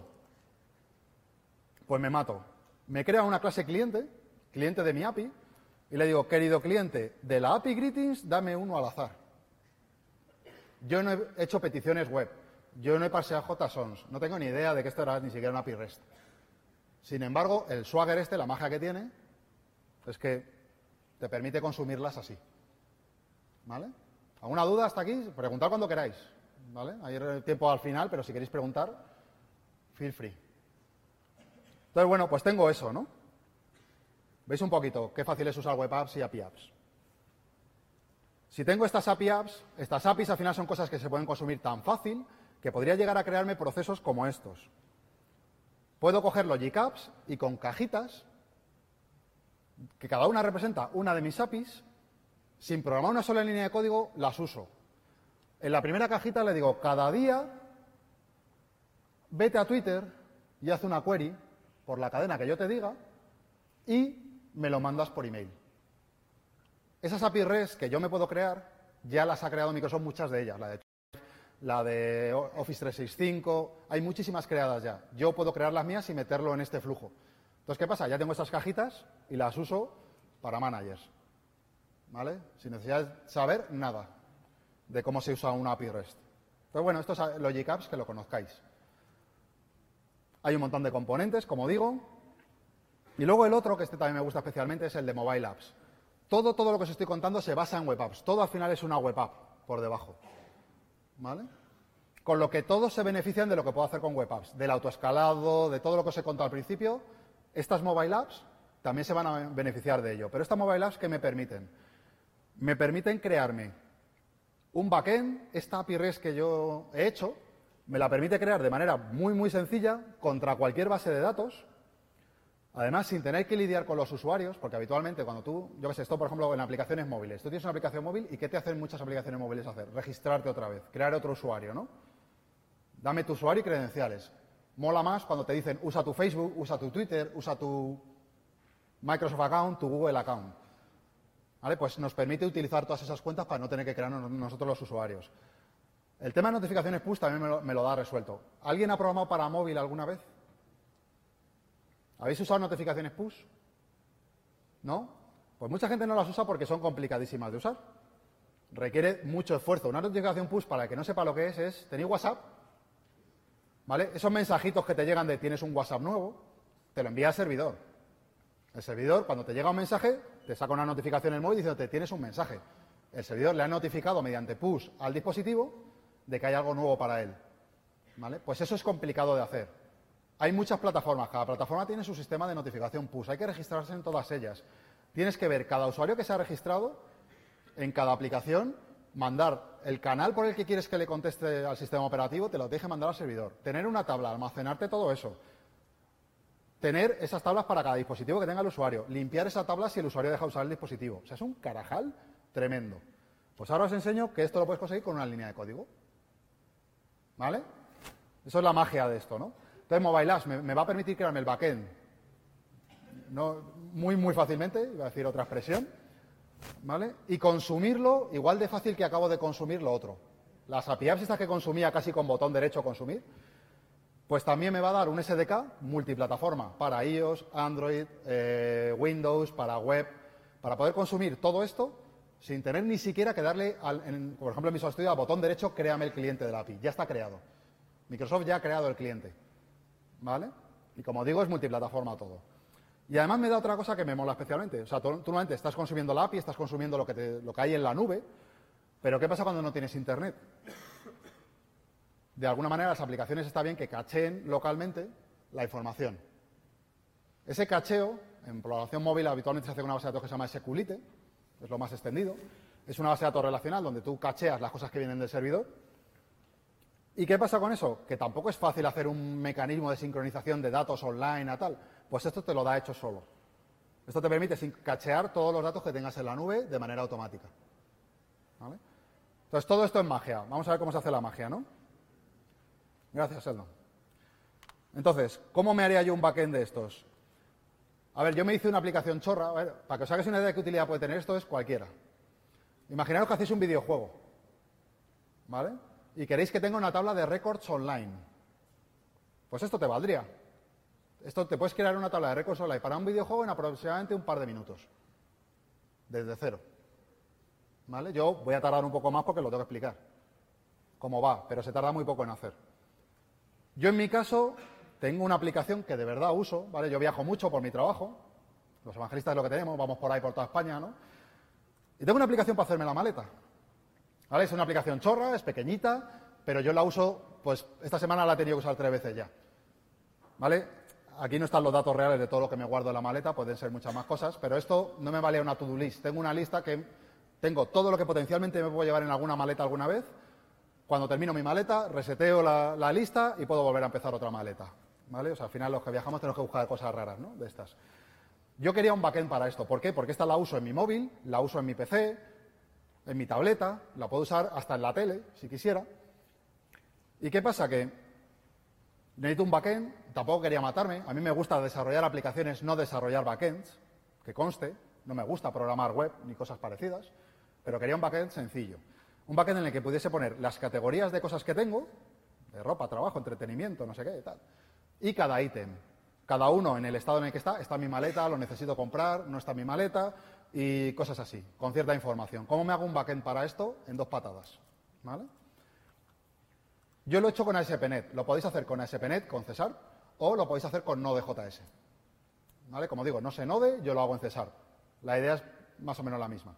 Pues me mato. Me crea una clase cliente de mi API, y le digo, querido cliente, de la API Greetings, dame uno al azar. Yo no he hecho peticiones web, yo no he parseado JSONs, no tengo ni idea de que esto era ni siquiera una API REST. Sin embargo, el Swagger este, la magia que tiene, es que te permite consumirlas así. ¿Vale? ¿Alguna duda hasta aquí? Preguntad cuando queráis. ¿Vale? Hay tiempo al final, pero si queréis preguntar, feel free. Entonces, bueno, pues tengo eso, ¿no? ¿Veis un poquito qué fácil es usar web apps y API apps? Si tengo estas API apps, estas APIs al final son cosas que se pueden consumir tan fácil que podría llegar a crearme procesos como estos. Puedo coger Logic Apps y con cajitas, que cada una representa una de mis APIs, sin programar una sola línea de código, las uso. En la primera cajita le digo, cada día vete a Twitter y haz una query por la cadena que yo te diga y me lo mandas por email. Esas API REST que yo me puedo crear, ya las ha creado Microsoft, muchas de ellas, la de Office 365, hay muchísimas creadas ya. Yo puedo crear las mías y meterlo en este flujo. Entonces, ¿qué pasa? Ya tengo estas cajitas y las uso para managers, ¿vale? Sin necesidad de saber nada de cómo se usa una API REST. Entonces, bueno, esto es Logic Apps, que lo conozcáis. Hay un montón de componentes, como digo. Y luego el otro, que este también me gusta especialmente, es el de Mobile Apps. Todo lo que os estoy contando se basa en web apps. Todo al final es una web app por debajo, ¿vale? Con lo que todos se benefician de lo que puedo hacer con web apps, del autoescalado, de todo lo que os he contado al principio. Estas mobile apps también se van a beneficiar de ello. Pero estas mobile apps, ¿qué me permiten? Me permiten crearme un backend. Esta API REST que yo he hecho me la permite crear de manera muy sencilla contra cualquier base de datos. Además, sin tener que lidiar con los usuarios, porque habitualmente cuando tú, yo qué sé, esto por ejemplo en aplicaciones móviles, tú tienes una aplicación móvil y ¿qué te hacen muchas aplicaciones móviles hacer? Registrarte otra vez, crear otro usuario, ¿no? Dame tu usuario y credenciales. Mola más cuando te dicen usa tu Facebook, usa tu Twitter, usa tu Microsoft Account, tu Google Account. ¿Vale? Pues nos permite utilizar todas esas cuentas para no tener que crear nosotros los usuarios. El tema de notificaciones push también me lo da resuelto. ¿Alguien ha programado para móvil alguna vez? ¿Habéis usado notificaciones push? ¿No? Pues mucha gente no las usa porque son complicadísimas de usar. Requiere mucho esfuerzo. Una notificación push, para el que no sepa lo que es, ¿tenéis WhatsApp? ¿Vale? Esos mensajitos que te llegan de tienes un WhatsApp nuevo, te lo envía el servidor. El servidor, cuando te llega un mensaje, te saca una notificación en el móvil diciéndote tienes un mensaje. El servidor le ha notificado mediante push al dispositivo de que hay algo nuevo para él. ¿Vale? Pues eso es complicado de hacer. Hay muchas plataformas, cada plataforma tiene su sistema de notificación push, hay que registrarse en todas ellas. Tienes que ver cada usuario que se ha registrado en cada aplicación, mandar el canal por el que quieres que le conteste al sistema operativo, te lo deje mandar al servidor. Tener una tabla, almacenarte todo eso. Tener esas tablas para cada dispositivo que tenga el usuario. Limpiar esa tabla si el usuario deja usar el dispositivo. O sea, es un carajal tremendo. Pues ahora os enseño que esto lo puedes conseguir con una línea de código. ¿Vale? Eso es la magia de esto, ¿no? Entonces, Mobile Apps me va a permitir crearme el backend muy fácilmente, iba a decir otra expresión, ¿vale? Y consumirlo igual de fácil que acabo de consumir lo otro. Las API apps estas que consumía casi con botón derecho consumir, pues también me va a dar un SDK multiplataforma para iOS, Android, Windows, para web, para poder consumir todo esto sin tener ni siquiera que darle, por ejemplo en Visual Studio, al botón derecho, créame el cliente de la API. Ya está creado. Microsoft ya ha creado el cliente. ¿Vale? Y como digo, es multiplataforma todo. Y además me da otra cosa que me mola especialmente. O sea, tú normalmente estás consumiendo la API, estás consumiendo lo que hay en la nube, pero ¿qué pasa cuando no tienes internet? De alguna manera las aplicaciones está bien que cacheen localmente la información. Ese cacheo, en programación móvil habitualmente se hace con una base de datos que se llama SQLite, es lo más extendido. Es una base de datos relacional donde tú cacheas las cosas que vienen del servidor. ¿Y qué pasa con eso? Que tampoco es fácil hacer un mecanismo de sincronización de datos online a tal. Pues esto te lo da hecho solo. Esto te permite cachear todos los datos que tengas en la nube de manera automática. ¿Vale? Entonces, todo esto es magia. Vamos a ver cómo se hace la magia, ¿no? Gracias, Sheldon. Entonces, ¿cómo me haría yo un backend de estos? A ver, yo me hice una aplicación chorra. A ver, para que os hagáis una idea de qué utilidad puede tener esto, es cualquiera. Imaginaos que hacéis un videojuego. ¿Vale? Y queréis que tenga una tabla de récords online. Pues esto te valdría. Esto te puedes crear una tabla de récords online para un videojuego en aproximadamente un par de minutos. Desde cero. ¿Vale? Yo voy a tardar un poco más porque lo tengo que explicar. Cómo va, pero se tarda muy poco en hacer. Yo en mi caso tengo una aplicación que de verdad uso, ¿vale? Yo viajo mucho por mi trabajo. Los evangelistas es lo que tenemos, vamos por ahí por toda España, ¿no? Y tengo una aplicación para hacerme la maleta. ¿Vale? Es una aplicación chorra, es pequeñita, pero yo la uso, pues esta semana la he tenido que usar 3 veces ya. ¿Vale? aquí no están los datos reales de todo lo que me guardo en la maleta, pueden ser muchas más cosas, pero esto no me vale una to-do list. Tengo una lista que tengo todo lo que potencialmente me puedo llevar en alguna maleta alguna vez. Cuando termino mi maleta, reseteo la lista y puedo volver a empezar otra maleta, ¿vale? O sea, al final los que viajamos tenemos que buscar cosas raras, ¿no? De estas. Yo quería un backend para esto. ¿Por qué? Porque esta la uso en mi móvil, la uso en mi PC, en mi tableta, la puedo usar hasta en la tele, si quisiera. ¿Y qué pasa? Que necesito un backend, tampoco quería matarme. A mí me gusta desarrollar aplicaciones, no desarrollar backends, que conste. No me gusta programar web ni cosas parecidas, pero quería un backend sencillo. Un backend en el que pudiese poner las categorías de cosas que tengo, de ropa, trabajo, entretenimiento, no sé qué, tal, y cada ítem. Cada uno en el estado en el que está en mi maleta, lo necesito comprar, no está en mi maleta, y cosas así, con cierta información. ¿Cómo me hago un backend para esto? En 2 patadas, ¿vale? Yo lo he hecho con ASP.NET. Lo podéis hacer con ASP.NET, con Cesar, o lo podéis hacer con Node.js. ¿Vale? Como digo, no sé Node, yo lo hago en Cesar. La idea es más o menos la misma.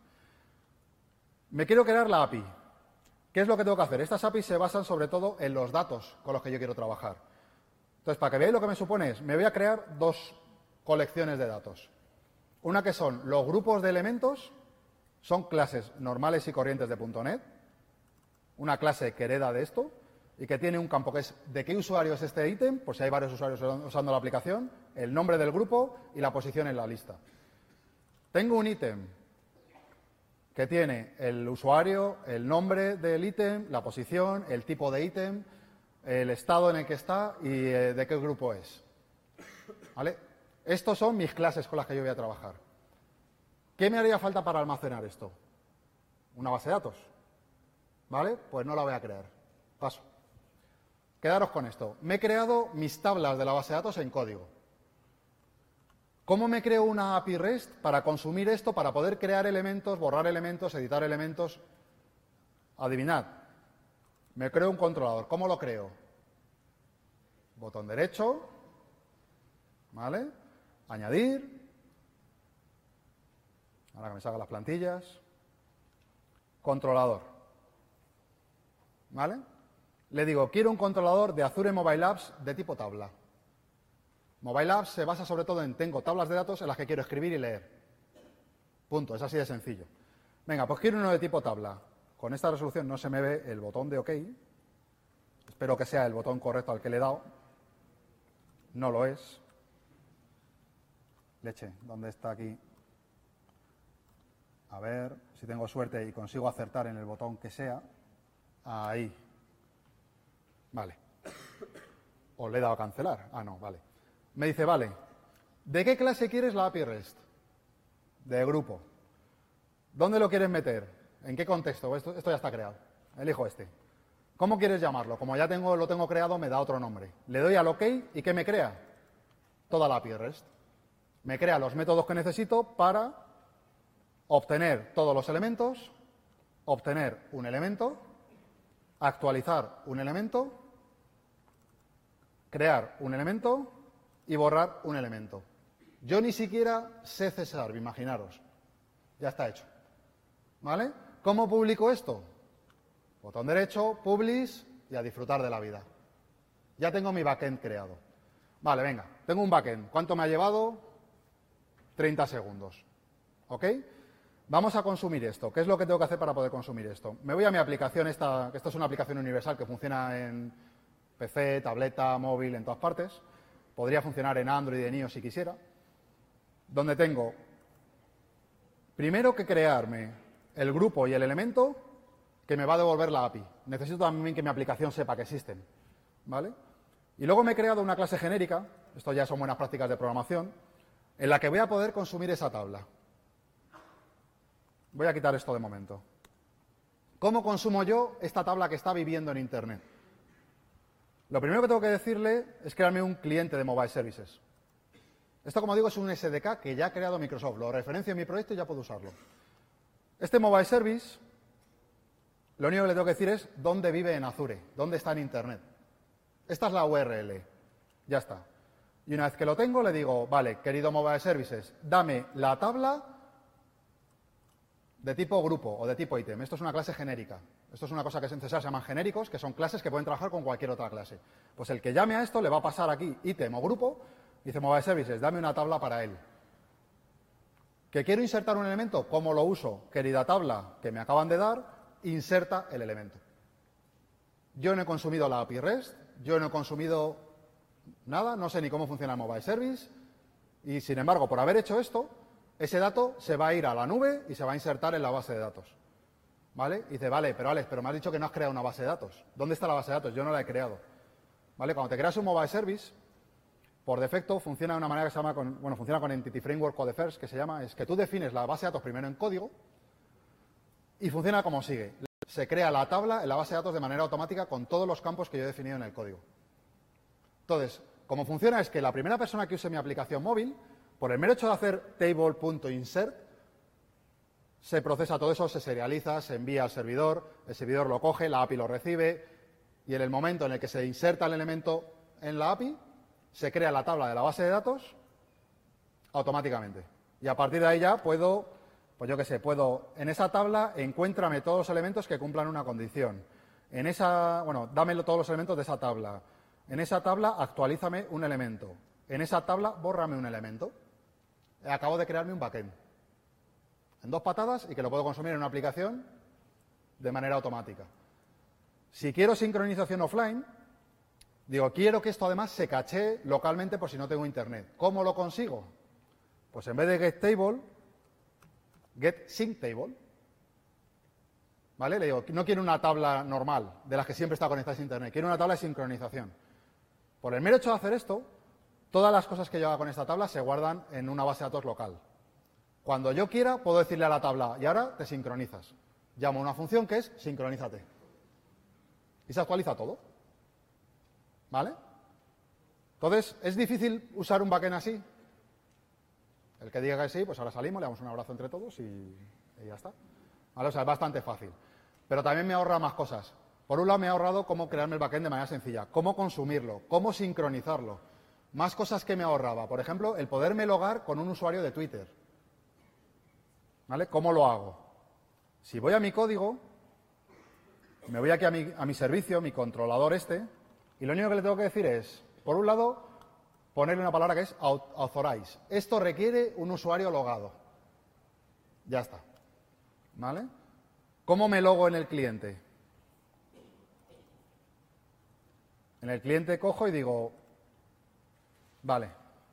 Me quiero crear la API. ¿Qué es lo que tengo que hacer? Estas APIs se basan sobre todo en los datos con los que yo quiero trabajar. Entonces, para que veáis lo que me supone es, me voy a crear 2 colecciones de datos. Una que son los grupos de elementos, son clases normales y corrientes de .NET. Una clase que hereda de esto y que tiene un campo que es de qué usuario es este ítem, por si hay varios usuarios usando la aplicación, el nombre del grupo y la posición en la lista. Tengo un ítem que tiene el usuario, el nombre del ítem, la posición, el tipo de ítem, el estado en el que está y de qué grupo es. ¿Vale? Estos son mis clases con las que yo voy a trabajar. ¿Qué me haría falta para almacenar esto? Una base de datos. ¿Vale? Pues no la voy a crear. Paso. Quedaros con esto. Me he creado mis tablas de la base de datos en código. ¿Cómo me creo una API REST para consumir esto, para poder crear elementos, borrar elementos, editar elementos? Adivinad. Me creo un controlador. ¿Cómo lo creo? Botón derecho. ¿Vale? Añadir. Ahora que me salgan las plantillas. Controlador. ¿Vale? Le digo, quiero un controlador de Azure Mobile Apps de tipo tabla. Mobile Apps se basa sobre todo en tengo tablas de datos en las que quiero escribir y leer. Punto, es así de sencillo. Venga, pues quiero uno de tipo tabla. Con esta resolución no se me ve el botón de OK. Espero que sea el botón correcto al que le he dado. No lo es. Leche, ¿dónde está aquí? A ver si tengo suerte y consigo acertar en el botón que sea. Ahí. Vale. O le he dado a cancelar. Ah, no, vale. Me dice, vale, ¿de qué clase quieres la API REST? De grupo. ¿Dónde lo quieres meter? ¿En qué contexto? Esto ya está creado. Elijo este. ¿Cómo quieres llamarlo? Como ya lo tengo creado, me da otro nombre. Le doy al OK y ¿qué me crea? Toda la API REST. Me crea los métodos que necesito para obtener todos los elementos, obtener un elemento, actualizar un elemento, crear un elemento y borrar un elemento. Yo ni siquiera sé Cesar, imaginaros. Ya está hecho. ¿Vale? ¿Cómo publico esto? Botón derecho, Publish y a disfrutar de la vida. Ya tengo mi backend creado. Vale, venga, tengo un backend. ¿Cuánto me ha llevado? 30 segundos. ¿Ok? Vamos a consumir esto. ¿Qué es lo que tengo que hacer para poder consumir esto? Me voy a mi aplicación, esto es una aplicación universal que funciona en PC, tableta, móvil, en todas partes. Podría funcionar en Android y en iOS si quisiera. Donde tengo primero que crearme el grupo y el elemento que me va a devolver la API. Necesito también que mi aplicación sepa que existen. ¿Vale? Y luego me he creado una clase genérica, esto ya son buenas prácticas de programación, en la que voy a poder consumir esa tabla. Voy a quitar esto de momento. ¿Cómo consumo yo esta tabla que está viviendo en Internet? Lo primero que tengo que decirle es crearme un cliente de Mobile Services. Esto, como digo, es un SDK que ya ha creado Microsoft. Lo referencio en mi proyecto y ya puedo usarlo. Este Mobile Service, lo único que le tengo que decir es dónde vive en Azure, dónde está en Internet. Esta es la URL. Ya está. Y una vez que lo tengo, le digo, vale, querido Mobile Services, dame la tabla de tipo grupo o de tipo ítem. Esto es una clase genérica. Esto es una cosa que en Cesar se llaman genéricos, que son clases que pueden trabajar con cualquier otra clase. Pues el que llame a esto le va a pasar aquí ítem o grupo Dice Mobile Services, dame una tabla para él. ¿Que quiero insertar un elemento? ¿Cómo lo uso? Querida tabla que me acaban de dar, inserta el elemento. Yo no he consumido la API REST, yo no he consumido nada, no sé ni cómo funciona el Mobile Service, y sin embargo, por haber hecho esto, ese dato se va a ir a la nube y se va a insertar en la base de datos. ¿Vale? Y dice, vale, pero Alex, pero me has dicho que no has creado una base de datos. ¿Dónde está la base de datos? Yo no la he creado. ¿Vale? Cuando te creas un Mobile Service, por defecto funciona de una manera que se llama, funciona con Entity Framework Code First, que se llama, es que tú defines la base de datos primero en código y funciona como sigue. Se crea la tabla en la base de datos de manera automática con todos los campos que yo he definido en el código. Entonces, como funciona es que la primera persona que use mi aplicación móvil, por el mero hecho de hacer table.insert, se procesa todo eso, se serializa, se envía al servidor, el servidor lo coge, la API lo recibe y en el momento en el que se inserta el elemento en la API, se crea la tabla de la base de datos automáticamente. Y a partir de ahí ya puedo, pues yo qué sé, puedo en esa tabla encuéntrame todos los elementos que cumplan una condición. En esa, dame todos los elementos de esa tabla. En esa tabla actualízame un elemento. En esa tabla bórrame un elemento. Acabo de crearme un backend. En 2 patadas y que lo puedo consumir en una aplicación de manera automática. Si quiero sincronización offline, digo, quiero que esto además se cachee localmente por si no tengo internet. ¿Cómo lo consigo? Pues en vez de getTable, get syncTable. ¿Vale? Le digo, no quiero una tabla normal de las que siempre está conectada a internet, quiero una tabla de sincronización. Por el mero hecho de hacer esto, todas las cosas que yo haga con esta tabla se guardan en una base de datos local. Cuando yo quiera, puedo decirle a la tabla, y ahora te sincronizas. Llamo a una función que es sincronízate. Y se actualiza todo. ¿Vale? Entonces, ¿es difícil usar un backend así? El que diga que sí, pues ahora salimos, le damos un abrazo entre todos y ya está. ¿Vale? O sea, es bastante fácil. Pero también me ahorra más cosas. Por un lado, me ha ahorrado cómo crearme el backend de manera sencilla, cómo consumirlo, cómo sincronizarlo. Más cosas que me ahorraba. Por ejemplo, el poderme logar con un usuario de Twitter. ¿Vale? ¿Cómo lo hago? Si voy a mi código, me voy aquí a mi servicio, mi controlador y lo único que le tengo que decir es, por un lado, ponerle una palabra que es authorize. Esto requiere un usuario logado. Ya está. ¿Vale? ¿Cómo me logo en el cliente? En el cliente cojo y digo, vale,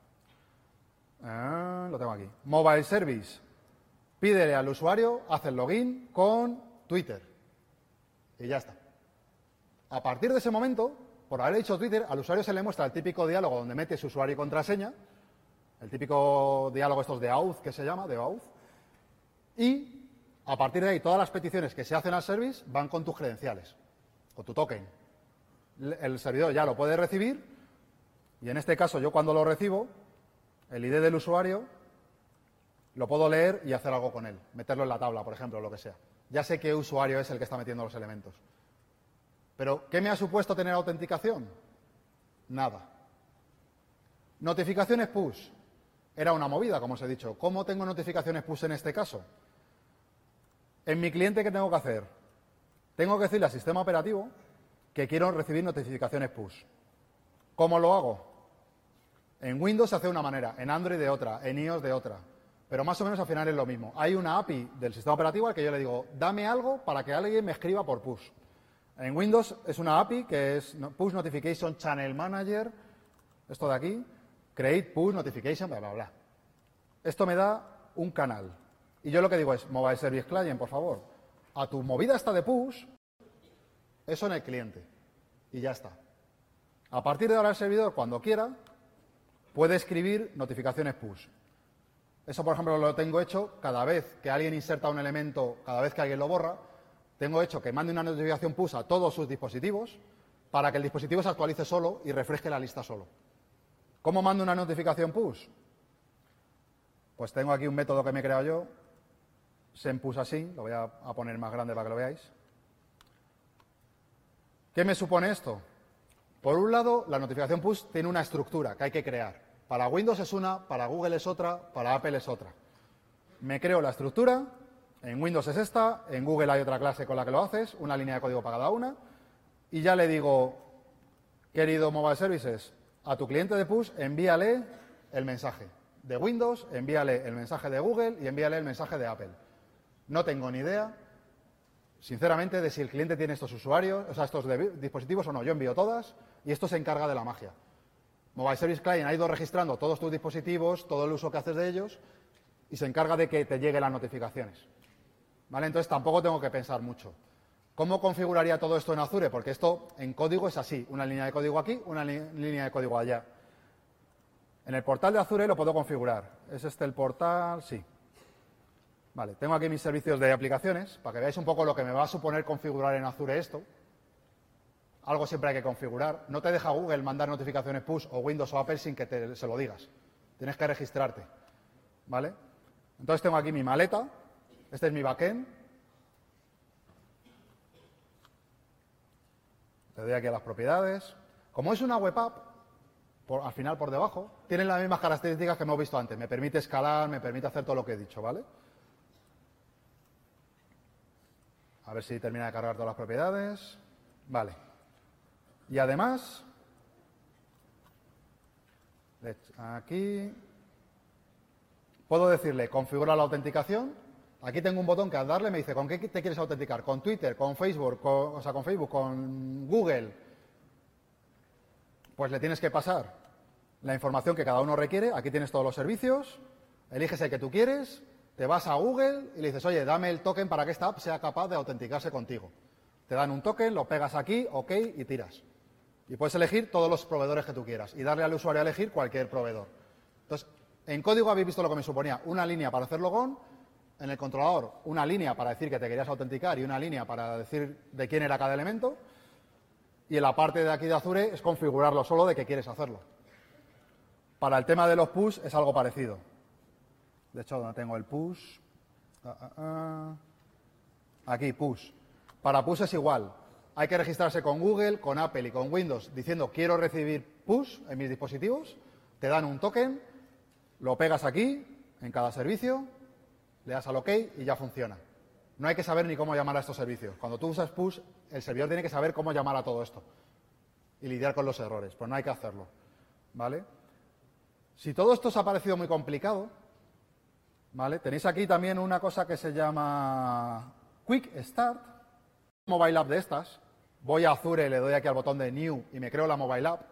lo tengo aquí. Mobile Service. Pídele al usuario, hace el login con Twitter. Y ya está. A partir de ese momento, por haber dicho Twitter, al usuario se le muestra el típico diálogo donde mete su usuario y contraseña, el típico diálogo estos de auth, que se llama, de auth, y a partir de ahí todas las peticiones que se hacen al service van con tus credenciales, con tu token. El servidor ya lo puede recibir y en este caso yo cuando lo recibo, el ID del usuario lo puedo leer y hacer algo con él, meterlo en la tabla, por ejemplo, o lo que sea. Ya sé qué usuario es el que está metiendo los elementos. Pero, ¿qué me ha supuesto tener autenticación? Nada. Notificaciones push. Era una movida, como os he dicho. ¿Cómo tengo notificaciones push en este caso? En mi cliente, ¿qué tengo que hacer? Tengo que decirle al sistema operativo que quiero recibir notificaciones push. ¿Cómo lo hago? En Windows se hace de una manera, en Android de otra, en iOS de otra. Pero más o menos al final es lo mismo. Hay una API del sistema operativo al que yo le digo, dame algo para que alguien me escriba por push. En Windows es una API que es Push Notification Channel Manager, esto de aquí, Create Push Notification, bla, bla, bla. Esto me da un canal. Y yo lo que digo es, Mobile Service Client, por favor, a tu movida esta de push, eso en el cliente. Y ya está. A partir de ahora el servidor, cuando quiera, puede escribir notificaciones push. Eso, por ejemplo, lo tengo hecho cada vez que alguien inserta un elemento, cada vez que alguien lo borra, tengo hecho que mande una notificación push a todos sus dispositivos para que el dispositivo se actualice solo y refresque la lista solo. ¿Cómo mando una notificación push? Pues tengo aquí un método que me he creado yo, sendPush así, lo voy a poner más grande para que lo veáis. ¿Qué me supone esto? Por un lado, la notificación push tiene una estructura que hay que crear. Para Windows es una, para Google es otra, para Apple es otra. Me creo la estructura, en Windows es esta, en Google hay otra clase con la que lo haces, una línea de código para cada una, y ya le digo, querido Mobile Services, a tu cliente de push envíale el mensaje de Windows, envíale el mensaje de Google y envíale el mensaje de Apple. No tengo ni idea, sinceramente, de si el cliente tiene estos usuarios, o sea, estos dispositivos o no. Yo envío todas y esto se encarga de la magia. Mobile Service Client ha ido registrando todos tus dispositivos, todo el uso que haces de ellos y se encarga de que te lleguen las notificaciones. ¿Vale? Entonces tampoco tengo que pensar mucho. ¿Cómo configuraría todo esto en Azure? Porque esto en código es así, una línea de código aquí, una línea de código allá. En el portal de Azure lo puedo configurar. ¿Es este el portal? Sí. Vale, tengo aquí mis servicios de aplicaciones, para que veáis un poco lo que me va a suponer configurar en Azure esto. Algo siempre hay que configurar. No te deja Google mandar notificaciones push o Windows o Apple sin que se lo digas. Tienes que registrarte. ¿Vale? Entonces tengo aquí mi maleta. Este es mi backend. Le doy aquí a las propiedades. Como es una web app, al final por debajo, tienen las mismas características que hemos visto antes. Me permite escalar, me permite hacer todo lo que he dicho, ¿vale? A ver si termina de cargar todas las propiedades. Vale. Y además, aquí puedo decirle configura la autenticación. Aquí tengo un botón que al darle me dice ¿con qué te quieres autenticar? ¿Con Twitter? ¿Con Facebook? ¿Con Google? Pues le tienes que pasar la información que cada uno requiere. Aquí tienes todos los servicios. Eliges el que tú quieres. Te vas a Google y le dices, oye, dame el token para que esta app sea capaz de autenticarse contigo. Te dan un token, lo pegas aquí, OK, y tiras. Y puedes elegir todos los proveedores que tú quieras y darle al usuario a elegir cualquier proveedor. Entonces, en código habéis visto lo que me suponía. Una línea para hacer logón, en el controlador una línea para decir que te querías autenticar y una línea para decir de quién era cada elemento. Y en la parte de aquí de Azure es configurarlo solo de que quieres hacerlo. Para el tema de los push es algo parecido. De hecho, donde tengo el push. Aquí, push. Para push es igual. Hay que registrarse con Google, con Apple y con Windows diciendo quiero recibir push en mis dispositivos. Te dan un token, lo pegas aquí, en cada servicio, le das al OK y ya funciona. No hay que saber ni cómo llamar a estos servicios. Cuando tú usas push, el servidor tiene que saber cómo llamar a todo esto y lidiar con los errores. Pues no hay que hacerlo. ¿Vale? Si todo esto os ha parecido muy complicado, ¿vale? Tenéis aquí también una cosa que se llama Quick Start. Mobile app de estas. Voy a Azure, le doy aquí al botón de New y me creo la mobile app.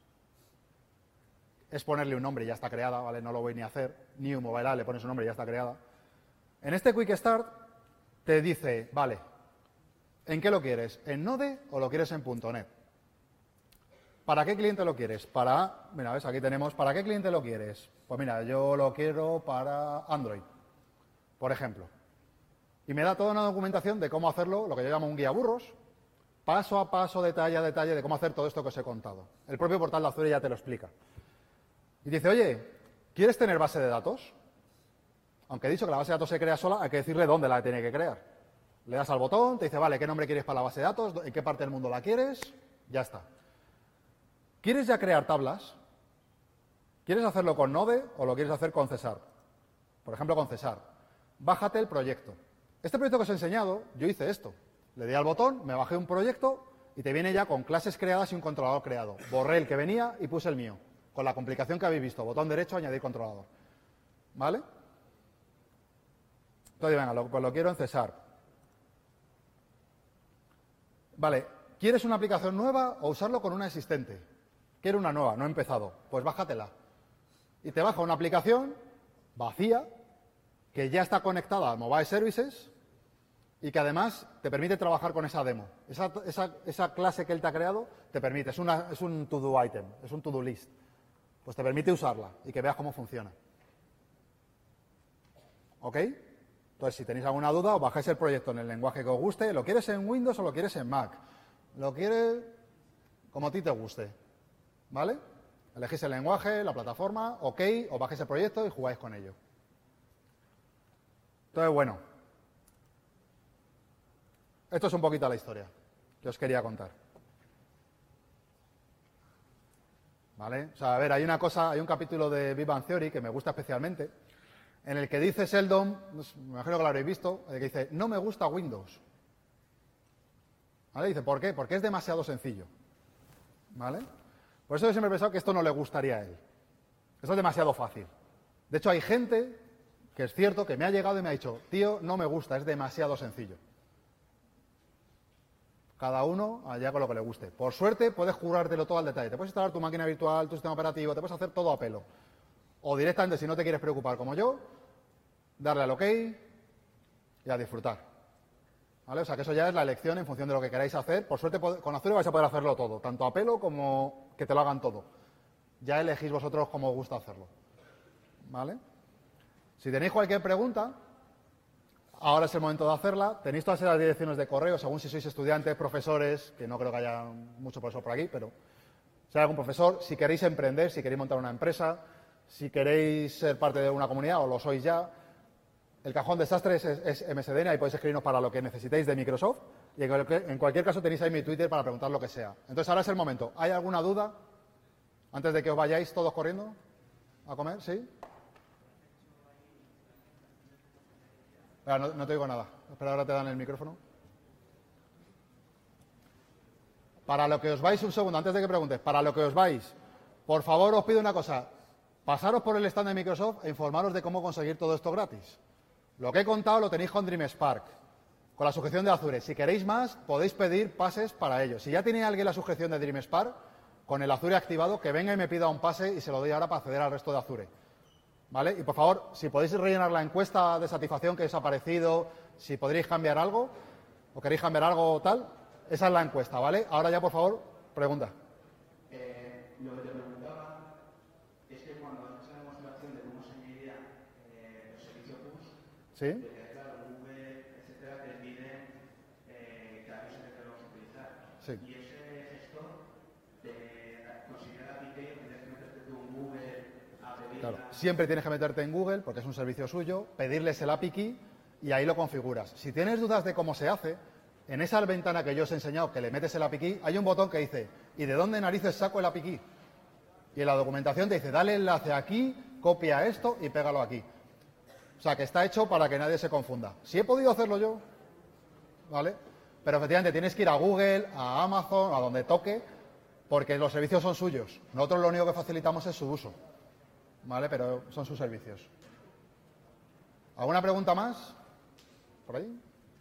Es ponerle un nombre y ya está creada, ¿vale? No lo voy ni a hacer. New mobile app, le pones un nombre y ya está creada. En este Quick Start te dice, vale, ¿en qué lo quieres? ¿En Node o lo quieres en .NET? ¿Para qué cliente lo quieres? Mira, ves, aquí tenemos, ¿para qué cliente lo quieres? Pues mira, yo lo quiero para Android, por ejemplo. Y me da toda una documentación de cómo hacerlo, lo que yo llamo un guía burros, paso a paso, detalle a detalle, de cómo hacer todo esto que os he contado. El propio portal de Azure ya te lo explica. Y dice, oye, ¿quieres tener base de datos? Aunque he dicho que la base de datos se crea sola, hay que decirle dónde la tiene que crear. Le das al botón, te dice, vale, ¿qué nombre quieres para la base de datos? ¿En qué parte del mundo la quieres? Ya está. ¿Quieres ya crear tablas? ¿Quieres hacerlo con Node o lo quieres hacer con Cesar? Por ejemplo, con Cesar. Bájate el proyecto. Este proyecto que os he enseñado, yo hice esto. Le di al botón, me bajé un proyecto y te viene ya con clases creadas y un controlador creado. Borré el que venía y puse el mío. Con la complicación que habéis visto. Botón derecho, añadir controlador. ¿Vale? Entonces, venga, pues lo quiero en Cesar. Vale, ¿quieres una aplicación nueva o usarlo con una existente? Quiero una nueva, no he empezado. Pues bájatela. Y te baja una aplicación vacía que ya está conectada a Mobile Services y que además te permite trabajar con esa demo. Esa clase que él te ha creado te permite, es un to-do item, es un to-do list. Pues te permite usarla y que veas cómo funciona. ¿Ok? Entonces, si tenéis alguna duda, os bajáis el proyecto en el lenguaje que os guste. ¿Lo quieres en Windows o lo quieres en Mac? Lo quieres como a ti te guste. ¿Vale? Elegís el lenguaje, la plataforma, OK, os bajáis el proyecto y jugáis con ello. Entonces, bueno. Esto es un poquito la historia que os quería contar. ¿Vale? O sea, a ver, hay un capítulo de Big Bang Theory que me gusta especialmente, en el que dice Sheldon, me imagino que lo habréis visto, que dice, no me gusta Windows. ¿Vale? Dice, ¿por qué? Porque es demasiado sencillo. ¿Vale? Por eso yo siempre he pensado que esto no le gustaría a él. Eso es demasiado fácil. De hecho, hay gente que es cierto que me ha llegado y me ha dicho, tío, no me gusta, es demasiado sencillo. Cada uno allá con lo que le guste. Por suerte, puedes jurártelo todo al detalle. Te puedes instalar tu máquina virtual, tu sistema operativo, te puedes hacer todo a pelo. O directamente, si no te quieres preocupar como yo, darle al OK y a disfrutar. ¿Vale? O sea, que eso ya es la elección en función de lo que queráis hacer. Por suerte, con Azure vais a poder hacerlo todo, tanto a pelo como que te lo hagan todo. Ya elegís vosotros cómo os gusta hacerlo. ¿Vale? Si tenéis cualquier pregunta, ahora es el momento de hacerla. Tenéis todas esas direcciones de correo, según si sois estudiantes, profesores, que no creo que haya mucho profesor por aquí, pero si hay algún profesor, si queréis emprender, si queréis montar una empresa, si queréis ser parte de una comunidad o lo sois ya, el cajón desastres es MSDN, ahí podéis escribirnos para lo que necesitéis de Microsoft y en cualquier caso tenéis ahí mi Twitter para preguntar lo que sea. Entonces ahora es el momento. ¿Hay alguna duda antes de que os vayáis todos corriendo a comer? ¿Sí? No te digo nada. Espera, ahora te dan el micrófono. Para lo que os vais, un segundo, antes de que preguntes, para lo que os vais, por favor os pido una cosa. Pasaros por el stand de Microsoft e informaros de cómo conseguir todo esto gratis. Lo que he contado lo tenéis con DreamSpark, con la suscripción de Azure. Si queréis más, podéis pedir pases para ello. Si ya tiene alguien la suscripción de DreamSpark, con el Azure activado, que venga y me pida un pase y se lo doy ahora para acceder al resto de Azure. ¿Vale? Y por favor, si podéis rellenar la encuesta de satisfacción que os ha parecido, si podréis cambiar algo, o queréis cambiar algo o tal, esa es la encuesta, ¿vale? Ahora ya, por favor, pregunta. Lo que te preguntaba es que cuando haces la demostración de cómo se añadiría los servicios push, ¿Sí? claro, Google, etcétera, te pide que a veces te lo vas a utilizar. Sí. Y ese gestor te considera la API y tienes que meterte tú en Google a pedirla. Claro. Siempre tienes que meterte en Google, porque es un servicio suyo, pedirles el API key y ahí lo configuras. Si tienes dudas de cómo se hace, en esa ventana que yo os he enseñado, que le metes el API key, hay un botón que dice, ¿y de dónde narices saco el API key? Y en la documentación te dice, dale enlace aquí, copia esto y pégalo aquí. O sea, que está hecho para que nadie se confunda. Si he podido hacerlo yo, ¿vale? Pero efectivamente tienes que ir a Google, a Amazon, a donde toque, porque los servicios son suyos. Nosotros lo único que facilitamos es su uso, ¿vale? Pero son sus servicios. ¿Alguna pregunta más? ¿Por ahí?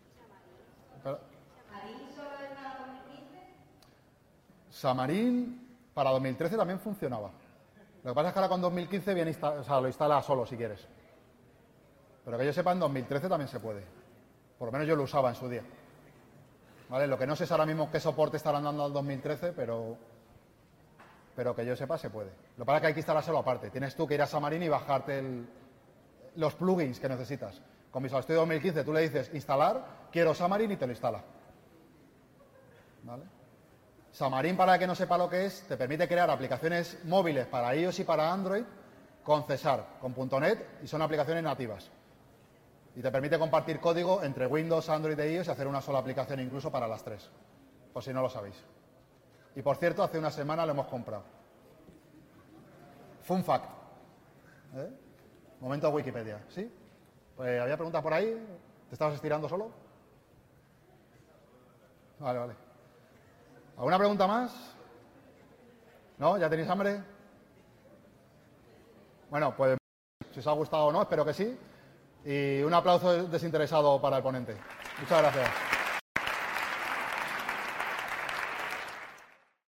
Xamarin para 2013 también funcionaba. Lo que pasa es que ahora con 2015 viene lo instala solo si quieres. Pero que yo sepa, en 2013 también se puede. Por lo menos yo lo usaba en su día. ¿Vale? Lo que no sé es ahora mismo qué soporte estarán dando al 2013, pero que yo sepa se puede. Lo que pasa es que hay que instalárselo aparte. Tienes tú que ir a Xamarin y bajarte los plugins que necesitas. Con Visual Studio 2015 tú le dices instalar, quiero Xamarin y te lo instala. ¿Vale? Xamarin, para el que no sepa lo que es, te permite crear aplicaciones móviles para iOS y para Android con Cesar, con .NET, y son aplicaciones nativas. Y te permite compartir código entre Windows, Android e iOS y hacer una sola aplicación incluso para las tres, por si no lo sabéis. Y por cierto, hace una semana lo hemos comprado. Fun fact. Momento Wikipedia, ¿sí? Pues, ¿había preguntas por ahí? ¿Te estabas estirando solo? Vale. ¿Alguna pregunta más? ¿No? ¿Ya tenéis hambre? Bueno, pues si os ha gustado o no, espero que sí. Y un aplauso desinteresado para el ponente. Muchas gracias.